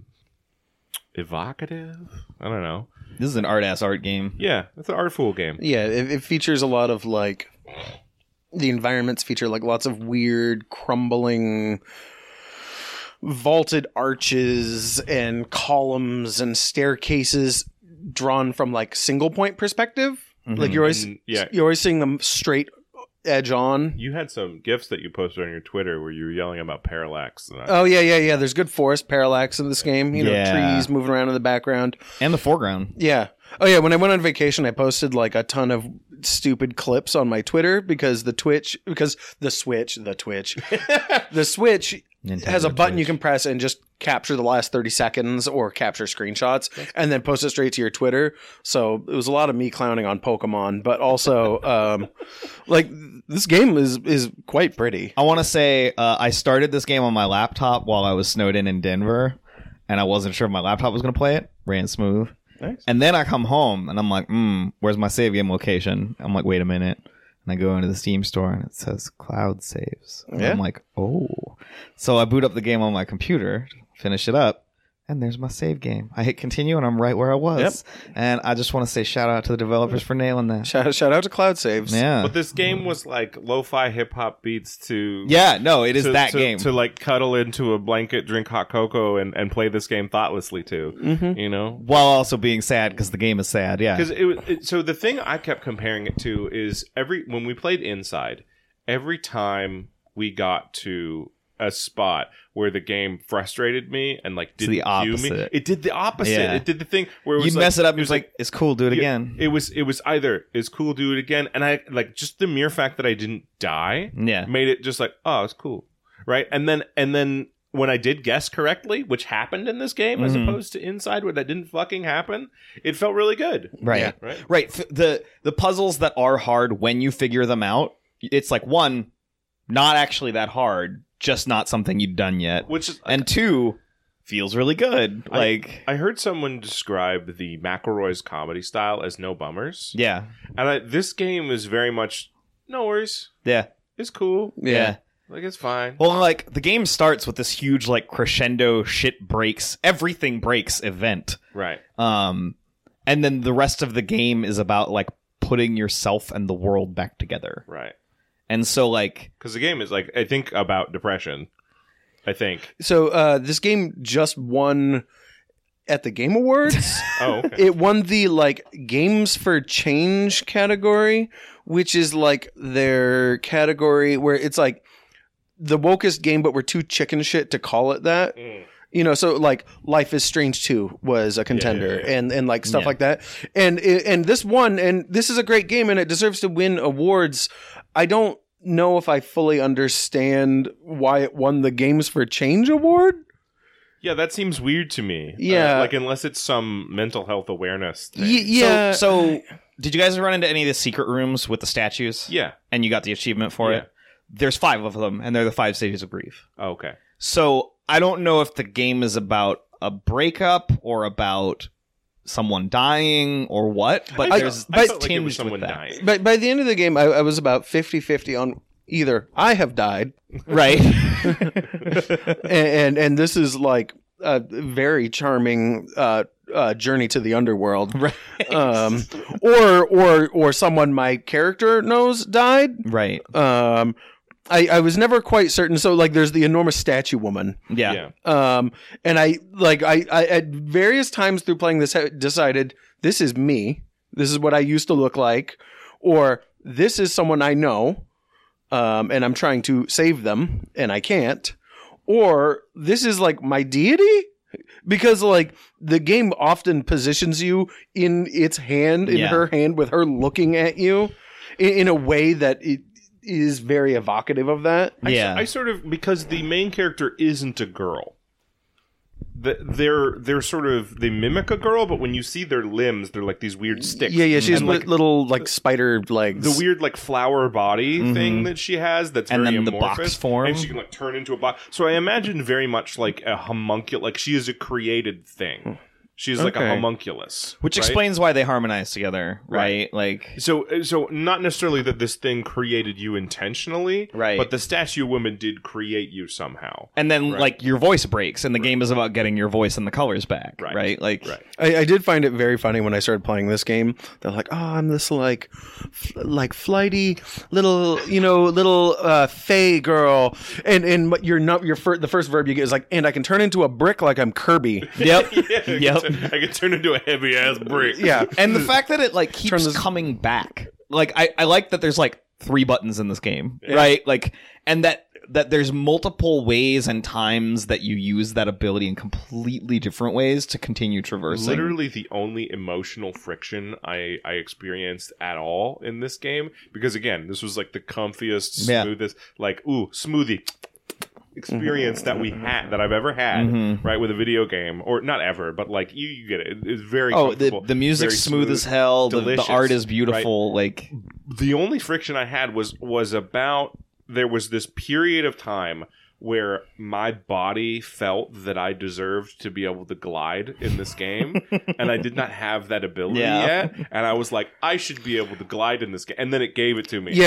evocative. I don't know. This is an art game. Yeah, it's an artful game. Yeah, it features a lot of like the environments feature like lots of weird crumbling vaulted arches and columns and staircases drawn from like single point perspective. Like you're always seeing them straight edge on. You had some GIFs that you posted on your Twitter where you were yelling about parallax. Oh yeah. There's good forest parallax in this game. Yeah. Trees moving around in the background And the foreground. Yeah. Oh yeah. When I went on vacation, I posted like a ton of stupid clips on my Twitter because the Switch Nintendo has a button Switch. you can press and just capture the last 30 seconds or capture screenshots and then post it straight to your Twitter. So it was a lot of me clowning on Pokemon, but also like this game is quite pretty. I want to say I started this game on my laptop while I was snowed in Denver, and I wasn't sure if my laptop was going to play it. Ran smooth. Nice. And then I come home, and I'm like, where's my save game location? I'm like, wait a minute. And I go into the Steam store, and it says cloud saves. And Yeah. I'm like, oh. So I boot up the game on my computer, finish it up, and there's my save game. I hit continue, and I'm right where I was. And I just want to say shout out to the developers for nailing that. Shout out to Cloud Saves. Yeah. But this game was like lo-fi hip-hop beats to... Yeah, no, it is to- that to- game. To like cuddle into a blanket, drink hot cocoa, and play this game thoughtlessly too. While also being sad, because the game is sad, yeah. Because so the thing I kept comparing it to is when we played Inside, every time we got to a spot where the game frustrated me and like didn't the cue me, opposite. it did the opposite. Yeah. It did the thing where it was You'd like, mess it up, and it was like, it's cool, do it again. It was either it's cool, do it again, and I like just the mere fact that I didn't die Yeah. made it just like, oh, it's cool, right? And then when I did guess correctly, which happened in this game as opposed to Inside where that didn't fucking happen, it felt really good. Right. Yeah. Right. Right. The puzzles that are hard when you figure them out, it's like, one, not actually that hard, just not something you've done yet. Which is And two, feels really good. Like, I heard someone describe the McElroy's comedy style as no bummers, yeah. and this game is very much no worries. Yeah. It's cool. Yeah. Like it's fine. Well, like, the game starts with this huge, like, crescendo shit breaks, everything breaks event. Right. And then the rest of the game is about, like, putting yourself and the world back together. Right. And so, like, Because the game is like, I think, about depression. I think. So this game just won at the Game Awards. Oh, okay. It won the like Games for Change category, which is like their category where it's like the wokest game, but we're too chicken shit to call it that. You know, so like Life is Strange 2 was a contender and like stuff like that. And this one, and this is a great game and it deserves to win awards. I don't know if I fully understand why it won the Games for Change award. Yeah, that seems weird to me. Yeah. Like unless it's some mental health awareness thing. Yeah. So did you guys run into any of the secret rooms with the statues? Yeah. And you got the achievement for it? There's 5 of them, and they're the 5 stages of grief. Oh, okay. So I don't know if the game is about a breakup or about someone dying or what, but I there's felt like it tinged was someone with that. dying. But by the end of the game, I was about 50-50 on either I have died, Right. and this is like a very charming journey to the underworld, Right. or someone my character knows died. Right. I was never quite certain. So like, there's the enormous statue woman. Yeah. And I at various times through playing this decided this is me. This is what I used to look like, or this is someone I know, and I'm trying to save them and I can't, or this is like my deity. Because like the game often positions you in its hand, in her hand, with her looking at you in a way that it is very evocative of that. I sort of, because the main character isn't a girl. They're sort of, they mimic a girl, but when you see their limbs, they're like these weird sticks. Yeah, she has like little like spider legs. the weird like flower body thing that she has that's And very then the amorphous, box form. and she can like turn into a box. So I imagine very much like a homunculus, like she is a created thing. She's like a Okay. homunculus, Which right? explains why they harmonize together, right? Like, So not necessarily that this thing created you intentionally, Right. But the statue woman did create you somehow. and then Right. like your voice breaks, and the game is about getting your voice and the colors back, Right. right? Like, Right. I did find it very funny when I started playing this game. They're like, "Oh, I'm this like flighty little, fey girl," and you're not the first verb you get is like, "And I can turn into a brick like I'm Kirby." Yep. Yeah, I could turn into a heavy ass brick. Yeah, And the fact that it like Turn keeps this- coming back, like I like that there's like 3 buttons in this game, right? Like, and that there's multiple ways and times that you use that ability in completely different ways to continue traversing. Literally the only emotional friction I experienced at all in this game, because again, this was like the comfiest, Yeah. smoothest, like smoothie experience that I've ever had, right, with a video game, or not ever, but like you get it. It's very comfortable, the music's very smooth as hell. The delicious, art is beautiful. Like, the only friction I had was about, there was this period of time where my body felt that I deserved to be able to glide in this game, and I did not have that ability yet, and I was like, I should be able to glide in this game, and then it gave it to me.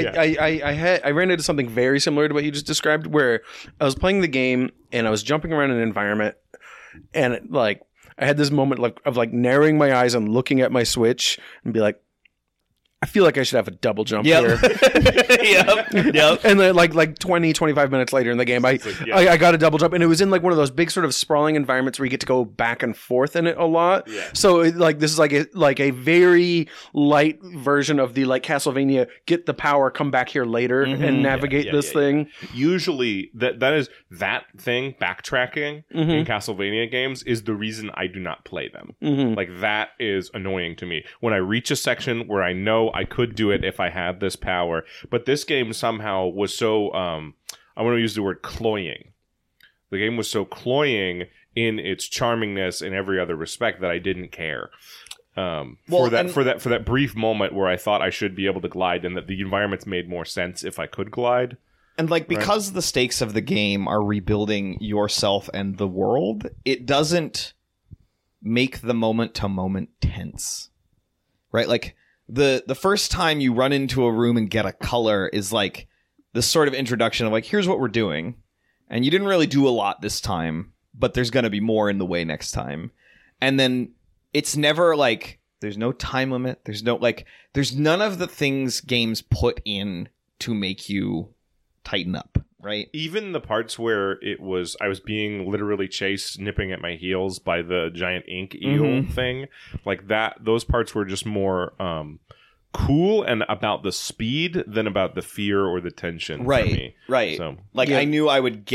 I ran into something very similar to what you just described, where I was playing the game and I was jumping around an environment, and like I had this moment of narrowing my eyes and looking at my Switch and be like, I feel like I should have a double jump here. yep. And then like 20, 25 minutes later in the game, I got a double jump, and it was in like one of those big sort of sprawling environments where you get to go back and forth in it a lot. Yeah. So this is like a very light version of the like Castlevania, get the power, come back here later and navigate this thing. Usually that thing, backtracking in Castlevania games, is the reason I do not play them. Like that is annoying to me. When I reach a section where I know I could do it if I had this power, but this game somehow was so I want to use the word cloying. The game was so cloying in its charmingness in every other respect that I didn't care. For that brief moment where I thought I should be able to glide, and that the environments made more sense if I could glide. And like, because the stakes of the game are rebuilding yourself and the world, it doesn't make the moment to moment tense, right? Like the first time you run into a room and get a color is like this sort of introduction of like, here's what we're doing, and you didn't really do a lot this time, but there's going to be more in the way next time. And then it's never like, there's no time limit, there's none of the things games put in to make you tighten up, right? Even the parts where I was being literally chased, nipping at my heels by the giant ink eel thing, like that, those parts were just more cool and about the speed than about the fear or the tension. Right, for me. right. So like, I knew I would get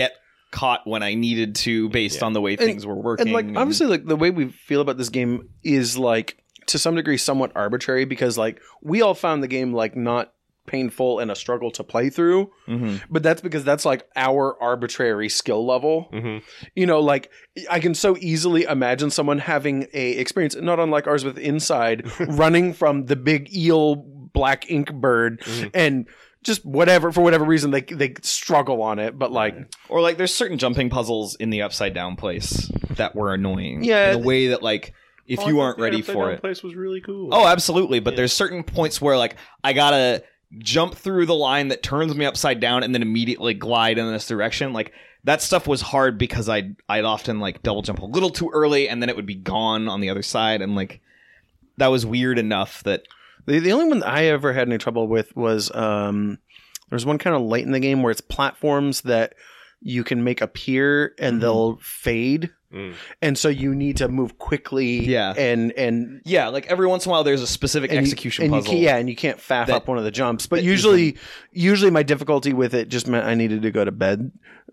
caught when I needed to based on the way things were working. And like obviously like the way we feel about this game is like to some degree somewhat arbitrary because like we all found the game like not painful and a struggle to play through, but that's because that's like our arbitrary skill level. You know, like I can so easily imagine someone having a experience not unlike ours with Inside running from the big eel black ink bird and just whatever for whatever reason they struggle on it, but like or like there's certain jumping puzzles in the upside down place that were annoying. Yeah. In a way that like if you aren't ready for it. Place was really cool. Oh, absolutely. But there's certain points where like I gotta jump through the line that turns me upside down and then immediately glide in this direction. Like that stuff was hard because I'd often like double jump a little too early and then it would be gone on the other side, and like that was weird enough that the only one that I ever had any trouble with was there's one kind of late in the game where it's platforms that you can make appear and they'll fade. And so you need to move quickly and yeah, like every once in a while there's a specific execution puzzle. And you can't faff up one of the jumps. But usually my difficulty with it just meant I needed to go to bed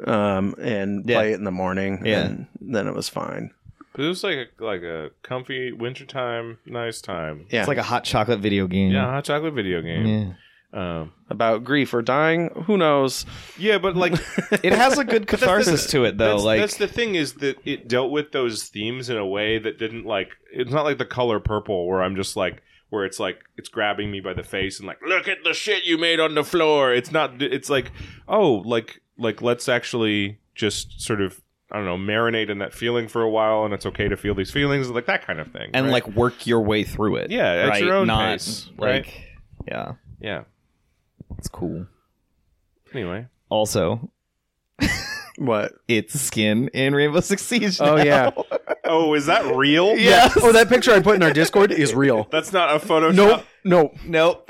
and play it in the morning. And then it was fine. But it was like a comfy wintertime, nice time. Yeah. It's like a hot chocolate video game. Yeah, hot chocolate video game. About grief or dying, who knows? Yeah, but like it has a good catharsis to it though. That's the thing, is that it dealt with those themes in a way that didn't like, it's not like The Color Purple where I'm just like, where it's like it's grabbing me by the face and like, look at the shit you made on the floor. It's not, it's like, oh, like let's actually just sort of, I don't know, marinate in that feeling for a while, and it's okay to feel these feelings, like that kind of thing, and right? like work your way through it. Yeah, at right? your own Not pace, like, right? Yeah. It's cool. Anyway. Also, what? It's Skin in Rainbow Six Siege now. Oh, yeah. Oh, is that real? Yeah. Oh, that picture I put in our Discord is real. That's not a Photoshop. Nope.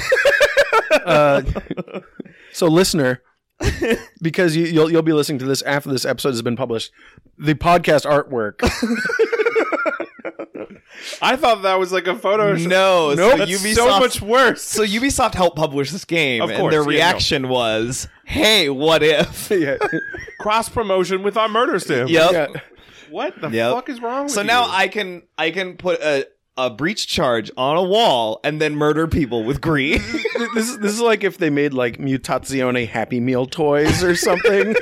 So, listener, because you'll be listening to this after this episode has been published, the podcast artwork. I thought that was like a Photoshop. No, Nope. so That's Ubisoft, so much worse. So Ubisoft helped publish this game, Of and course, their yeah, reaction was, "Hey, what if?" Yeah. Cross promotion with our murder sim. Yep. Yeah. What the Yep. fuck is wrong with So you? now I can put a breach charge on a wall and then murder people with green. This is like if they made like Mutazione Happy Meal toys or something.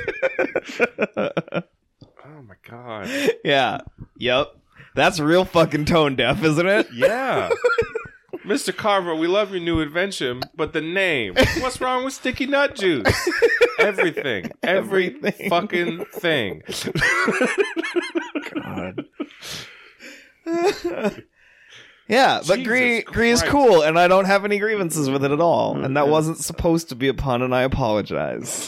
Oh my god. Yeah. Yep. That's real fucking tone deaf, isn't it? Yeah. Mr. Carver, we love your new invention, but the name. What's wrong with sticky nut juice? Everything. Every fucking thing. God. Yeah, but Jesus Gree is Christ. cool, and I don't have any grievances with it at all. And that wasn't supposed to be a pun, and I apologize.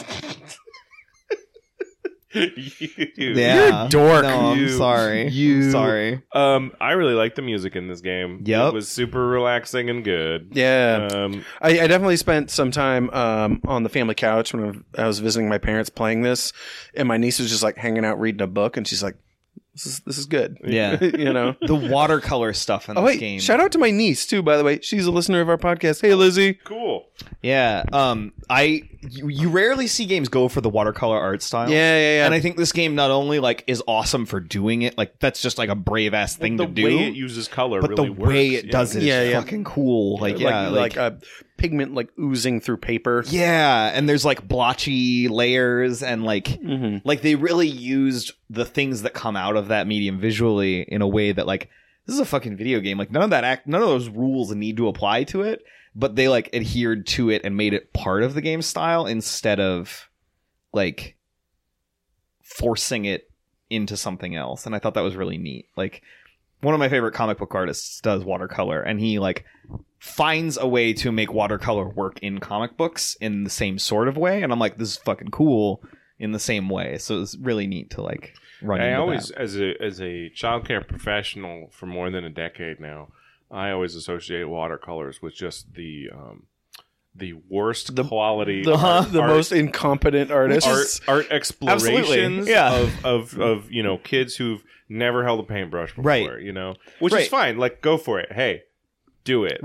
You're a dork. No, I'm You. sorry. You. I'm sorry. I really like the music in this game. Yep. It was super relaxing and good. Yeah. I definitely spent some time on the family couch when I was visiting my parents playing this, and my niece was just like hanging out reading a book, and she's like, This is good. Yeah. You know? The watercolor stuff in Oh, this wait. game. Shout out to my niece, too, by the way. She's a listener of our podcast. Hey, Lizzie. Cool. Yeah. You rarely see games go for the watercolor art style. Yeah. And I think this game not only like is awesome for doing it, like that's just like a brave ass thing the to do. way it uses color but really the works. way it does it is Yeah. fucking cool. Like like pigment like oozing through paper. yeah, and there's like blotchy layers and like like they really used the things that come out of that medium visually in a way that like this is a fucking video game. Like none of those rules need to apply to it, but they like adhered to it and made it part of the game style instead of like forcing it into something else. And I thought that was really neat. Like one of my favorite comic book artists does watercolor, and he like finds a way to make watercolor work in comic books in the same sort of way. And I'm like, this is fucking cool in the same way. So it's really neat to like run into I always, that. as a childcare professional for more than a decade now, I always associate watercolors with just the worst quality, The most incompetent artists. art explorations yeah. of you know, kids who've never held a paintbrush before, Right. you know, which Right. is fine. Like, go for it. Hey, do it. Right.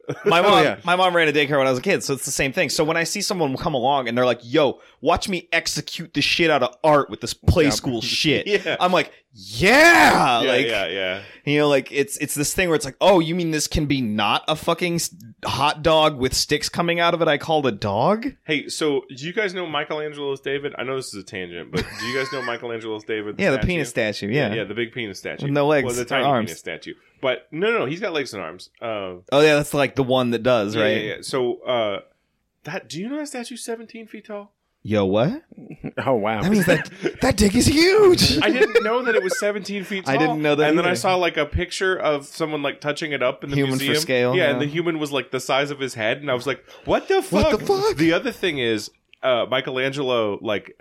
My mom, yeah. my mom ran a daycare when I was a kid, so it's the same thing. So when I see someone come along and they're like, "Yo, watch me execute the shit out of art with this play school shit," Yeah. I'm like, "Yeah, Yeah, like, yeah. you know, like it's this thing where it's like, oh, you mean this can be not a fucking hot dog with sticks coming out of it? I called a dog." Hey, so do you guys know Michelangelo's David? I know this is a tangent, but do you guys know Michelangelo's David? Yeah, the penis statue. Yeah, Yeah, the big penis statue. With no legs Well, the or tiny arms. penis statue. But no, he's got legs and arms. Oh yeah, that's like the one that does, Yeah, right? yeah. So, do you know that statue's 17 feet tall? Yo, what? Oh wow. That means that dick is huge. I didn't know that it was 17 feet tall. I didn't know that And then I either. saw like a picture of someone like touching it up in the Human for museum. scale, Yeah, yeah. and the human was like the size of his head, and I was like, "What the fuck?" What the fuck? The other thing is, Michelangelo like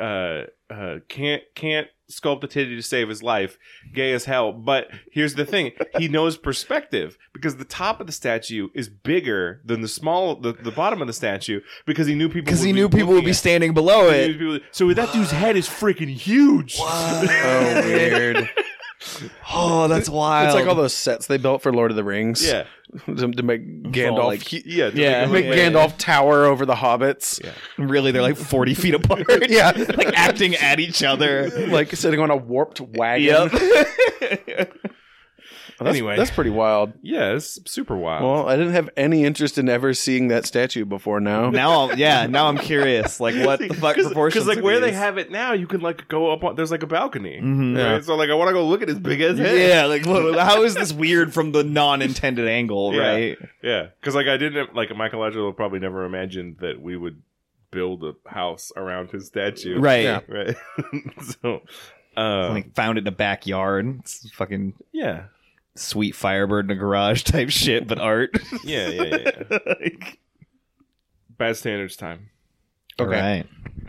can't sculpt a titty to save his life, gay as hell. But here's the thing: he knows perspective because the top of the statue is bigger than the bottom of the statue because he knew people would be standing below it. So that dude's head is freaking huge. Oh, weird. Oh, that's wild. It's like all those sets they built for Lord of the Rings. Yeah, To make Gandalf. like- yeah, Yeah. make Gandalf tower over the hobbits. Yeah. Really, they're like 40 feet apart. Yeah. Like acting at each other. Like sitting on a warped wagon. Yep. That's, Anyway. that's pretty wild. Yeah, it's super wild. Well, I didn't have any interest in ever seeing that statue before now. now I'm curious. Like, what the fuck proportions? Because like are where they these? have it now, you can like go up on. There's like a balcony. Mhm. Right? Yeah. So like I want to go look at his big ass head. Yeah, like how is this weird from the non-intended angle, Yeah. right? Yeah, because like I didn't like Michelangelo probably never imagined that we would build a house around his statue. Right. Yeah. Right. So, Like found it in a backyard. It's fucking yeah. sweet Firebird in a garage type shit, but art. Yeah. Like, Bad standards time. okay.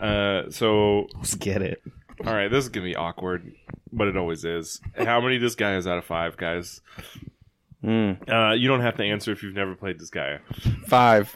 So Let's get it. all right, this is gonna be awkward, but it always is. How many Disgaea is out of 5, guys? You don't have to answer if you've never played Disgaea. 5.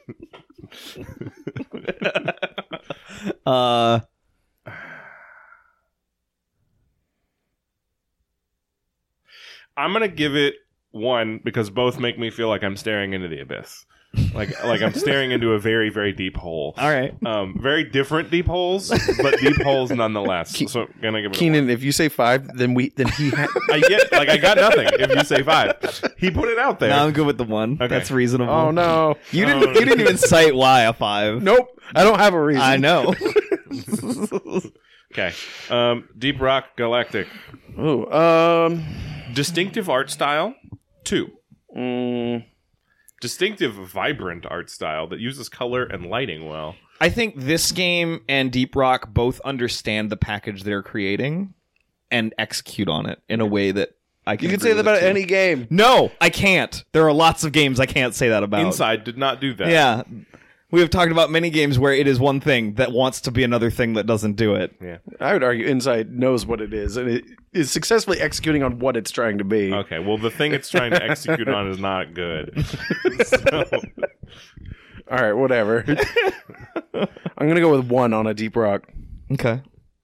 I'm gonna give it 1 because both make me feel like I'm staring into the abyss. Like I'm staring into a very, very deep hole. All right. Very different deep holes, but deep holes nonetheless. So gonna give it. Keenan, if you say 5, then he I got nothing. If you say 5, he put it out there. Now I'm good with the 1. Okay. That's reasonable. Oh no. You didn't even cite why a 5. Nope. I don't have a reason. I know. Okay. Deep Rock Galactic. Ooh, Distinctive art style. 2. mm, Distinctive, vibrant art style that uses color and lighting well. I think this game and Deep Rock both understand the package they're creating and execute on it in a way that I can. you can agree say that with about too. any game. No, I can't. There are lots of games I can't say that about. Inside did not do that. Yeah. We have talked about many games where it is one thing that wants to be another thing that doesn't do it. Yeah. I would argue Inside knows what it is, and it is successfully executing on what it's trying to be. Okay. Well, the thing it's trying to execute on is not good. So, All right, whatever. I'm gonna go with 1 on a Deep Rock. Okay.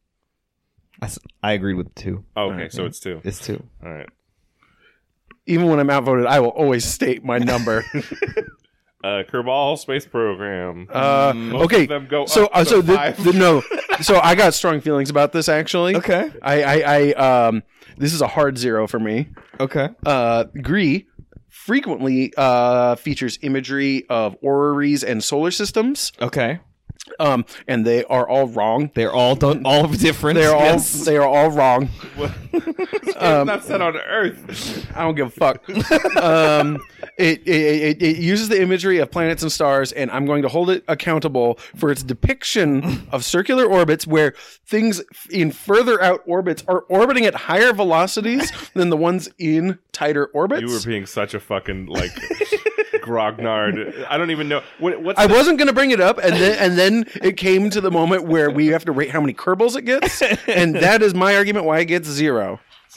I agreed with 2. okay. So it's 2. It's 2. All right. Even when I'm outvoted, I will always state my number. Kerbal Space Program. Most Okay, of them go so up to so 5. no, so I got strong feelings about this actually. Okay. I this is a hard 0 for me. Okay. Gree frequently features imagery of orreries and solar systems, Okay. and they are all wrong. They're all different. They are Yes. all wrong. It's not set on Earth. I don't give a fuck. It uses the imagery of planets and stars, and I'm going to hold it accountable for its depiction of circular orbits where things in further out orbits are orbiting at higher velocities than the ones in tighter orbits. You were being such a fucking like grognard. I don't even know what's. I wasn't going to bring it up, and then it came to the moment where we have to rate how many Kerbals it gets, and that is my argument why it gets 0.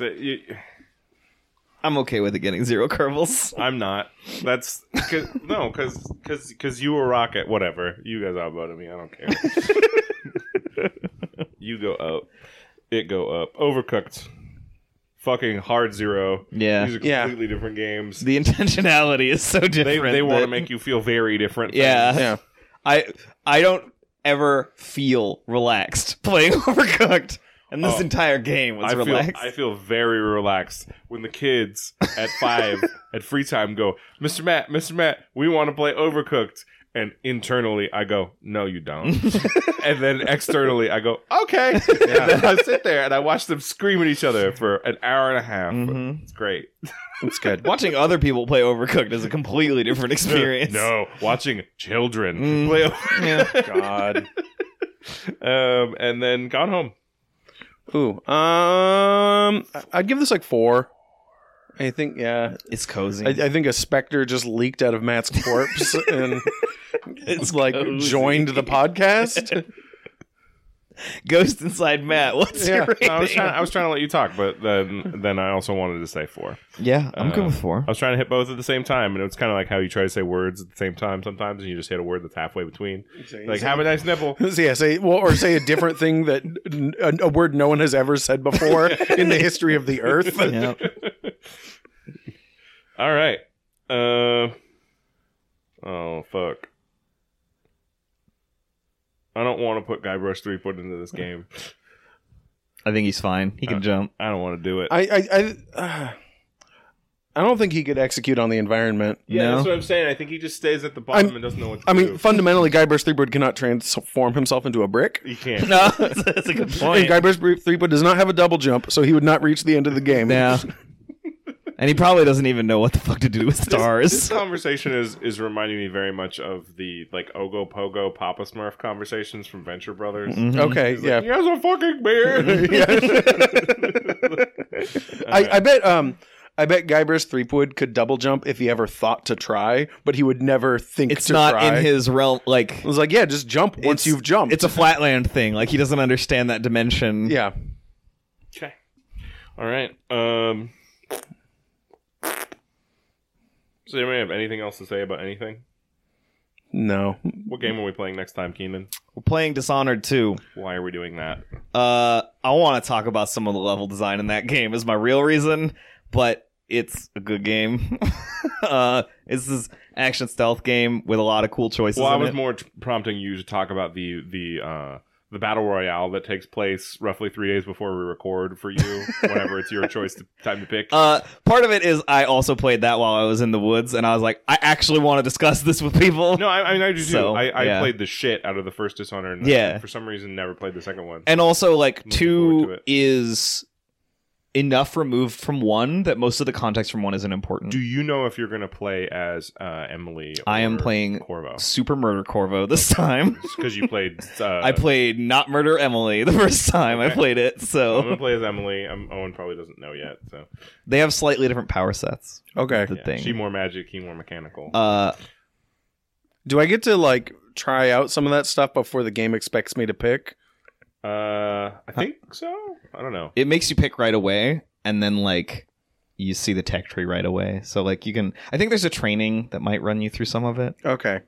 I'm okay with it getting 0 Kerbals. I'm not. That's because you were Rocket. Whatever. You guys outvoted me. I don't care. You go up. It go up. Overcooked. fucking Hard Zero. Yeah. These are completely different games. The intentionality is so different. They want to that- make you feel very different. Yeah. things. Yeah. I don't ever feel relaxed playing Overcooked. And this Oh. entire game was relaxed. I feel very relaxed when the kids at 5 at free time go, Mr. Matt, we want to play Overcooked. And internally, I go, no, you don't. And then externally, I go, okay. And then I sit there and I watch them scream at each other for an hour and a half. Mhm. It's great. It's good. Watching other people play Overcooked is a completely different experience. No, watching children Mm. play Yeah. God. and then Gone Home. Ooh. I'd give this like 4. I think, yeah. It's cozy. I think a specter just leaked out of Matt's corpse and it's like cozy. joined the podcast. Ghost inside Matt. What's Yeah, your rating? I was trying to let you talk, but then I also wanted to say 4. Yeah, I'm good with 4. I was trying to hit both at the same time, and it was kind of like how you try to say words at the same time sometimes, and you just hit a word that's halfway between. Like, have a nice nipple. So yeah, say a different thing that a word no one has ever said before in the history of the earth. Yeah. All right. Oh, fuck. I don't want to put Guybrush Threepwood into this game. I think he's fine. He can jump. I don't want to do it. I don't think he could execute on the environment. Yeah, No? that's what I'm saying. I think he just stays at the bottom and doesn't know what to I do. mean, fundamentally, Guybrush Threepwood cannot transform himself into a brick. He can't. No, that's a good And point. Guybrush Threepwood does not have a double jump, so he would not reach the end of the game. Yeah. And he probably doesn't even know what the fuck to do with stars. This conversation is reminding me very much of the like Ogo Pogo Papa Smurf conversations from Venture Brothers. Mhm. Okay, He's yeah. like, he has a fucking beard. I bet Guybrush Threepwood could double jump if he ever thought to try, but he would never think It's to not try. in his realm. Like, I was like, yeah, just jump once you've jumped. it's a flatland thing. Like, he doesn't understand that dimension. yeah. Okay. All right. Does anybody have anything else to say about anything? No. What game are we playing next time, Keenan? We're playing Dishonored 2. Why are we doing that? I want to talk about some of the level design in that game is my real reason, but it's a good game. It's this action stealth game with a lot of cool choices Well, I in was it. more prompting you to talk about the battle royale that takes place roughly 3 days before we record for you, whenever it's your choice time to pick. Part of it is I also played that while I was in the woods, and I was like, I actually want to discuss this with people. No, I mean, I do too. So, I yeah. played the shit out of the first Dishonored. And Yeah. for some reason, never played the second one. And also, like, Looking forward to 2 it. is enough removed from 1 that most of the context from 1 isn't important. Do you know if you're going to play as Emily? I am or playing Corvo. Super Murder Corvo this time. Because you played. I played Not Murder Emily the first time I Okay. played it, I'm so going to play as Emily. Owen probably doesn't know yet. So they have slightly different power sets. Okay. The yeah, thing. she more magic, he more mechanical. Do I get to like try out some of that stuff before the game expects me to pick? I think so. I don't know. It makes you pick right away, and then like you see the tech tree right away. So like you can. I think there's a training that might run you through some of it. Okay.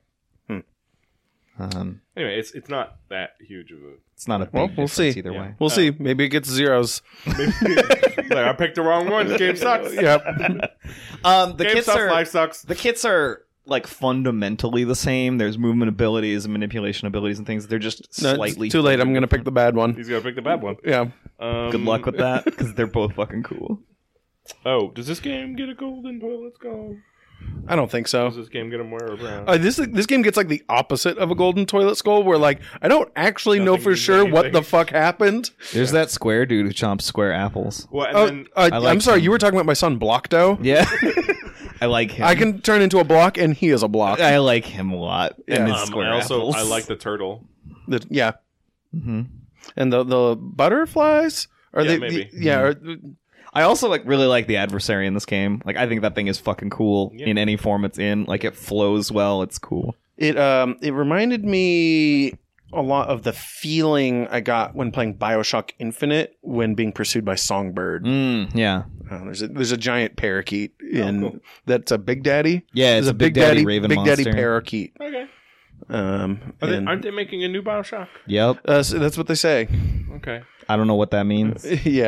Anyway, it's not that huge of a. It's not a big Well, we'll difference see. either Yeah. way. We'll see. Maybe it gets zeros. Like, I picked the wrong one. This game sucks. Yep. The Game kits sucks. are Life sucks. the kits are like fundamentally the same. There's movement abilities and manipulation abilities and things. They're just No, it's slightly too late. I'm going to pick the bad one. He's gonna pick the bad one. Yeah. Good luck with that because they're both fucking cool. Oh, does this game get a golden toilet skull? I don't think so. Does this game get a more brown? This game gets like the opposite of a golden toilet skull, where like I don't actually know Nothing for means sure what anything. the fuck happened. There's that square dude who chomps square apples. Well, and Oh, then like I'm sorry, him. you were talking about my son Blockdo. Yeah, I like him. I can turn into a block, and he is a block. I like him a lot. Yeah. And his square I also apples. I like the turtle. Yeah, Mhm. and the butterflies are Yeah, they? maybe. Yeah, or, I also like really like the adversary in this game. Like I think that thing is fucking cool Yeah. in any form it's in. Like it flows well. It's cool. it reminded me a lot of the feeling I got when playing BioShock Infinite when being pursued by Songbird. Yeah, There's a giant parakeet in cool. that's a Big Daddy. yeah. It's There's a Big Daddy Raven Big monster. Daddy parakeet. Okay. And, Aren't they making a new BioShock? Yep. so that's what they say. Okay. I don't know what that means. Yeah.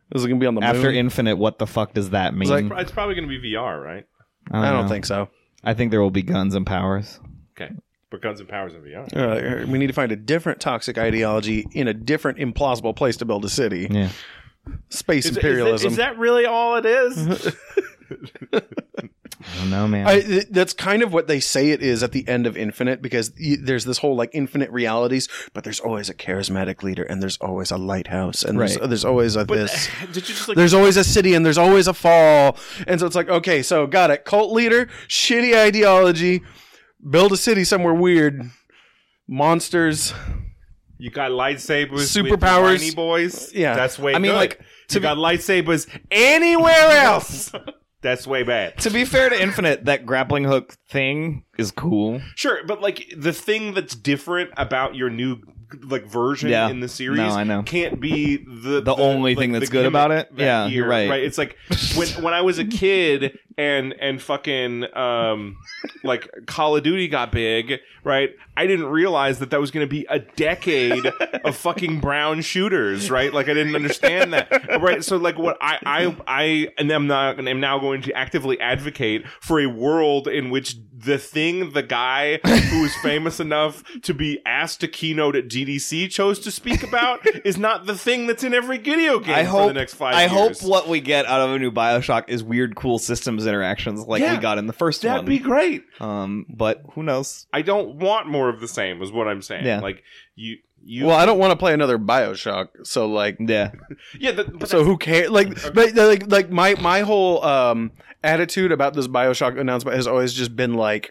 Is it gonna be on the moon? After Infinite, what the fuck does that mean? like- It's probably going to be VR, right? I don't know. think so. I think there will be guns and powers. Okay. But Guns and Powers in VR. We need to find a different toxic ideology in a different implausible place to build a city. Yeah. Space imperialism. Is that really all it is? I don't know, man. That's kind of what they say it is at the end of Infinite, because there's this whole like infinite realities, but there's always a charismatic leader, and there's always a lighthouse, and there's always a this. Did you just like... There's always a city, and there's always a fall, and so it's like, okay, so got it. Cult leader, shitty ideology, build a city somewhere weird, monsters. You got lightsabers, Superpowers. with whiny boys. Yeah. That's way. I mean, good. like, you got lightsabers anywhere else. That's way bad. To be fair to Infinite, that grappling hook thing is cool. Sure, but like the thing that's different about your new like version Yeah. in the series, No, I know. can't be the only like, thing the that's good gimmick about it. that Yeah, you're right. Right, it's like when I was a kid and fucking like Call of Duty got big, right? I didn't realize that was going to be a decade of fucking brown shooters, right? Like I didn't understand that, right? So like what I am now going to actively advocate for a world in which the guy who is famous enough to be asked to keynote at GDC chose to speak about is not the thing that's in every video game for the next 5 years. I hope what we get out of a new BioShock is weird, cool systems interactions like we got in the first one. That'd be great. But who knows? I don't want more of the same, is what I'm saying. Yeah. Like you. Well, I don't want to play another BioShock, so like, Yeah. Yeah. so who cares? Like, but like my whole attitude about this BioShock announcement has always just been like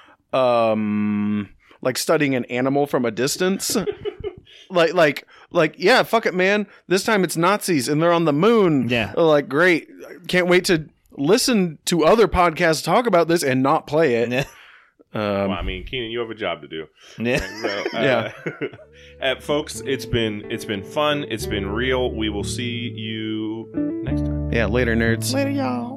studying an animal from a distance. like yeah, fuck it, man. This time it's Nazis and they're on the moon. Yeah. Like, great. Can't wait to listen to other podcasts talk about this and not play it. Yeah. well, I mean, Keenan, you have a job to do. Yeah. So, folks, it's been fun. It's been real. We will see you next time. Yeah, later, nerds. Later, y'all.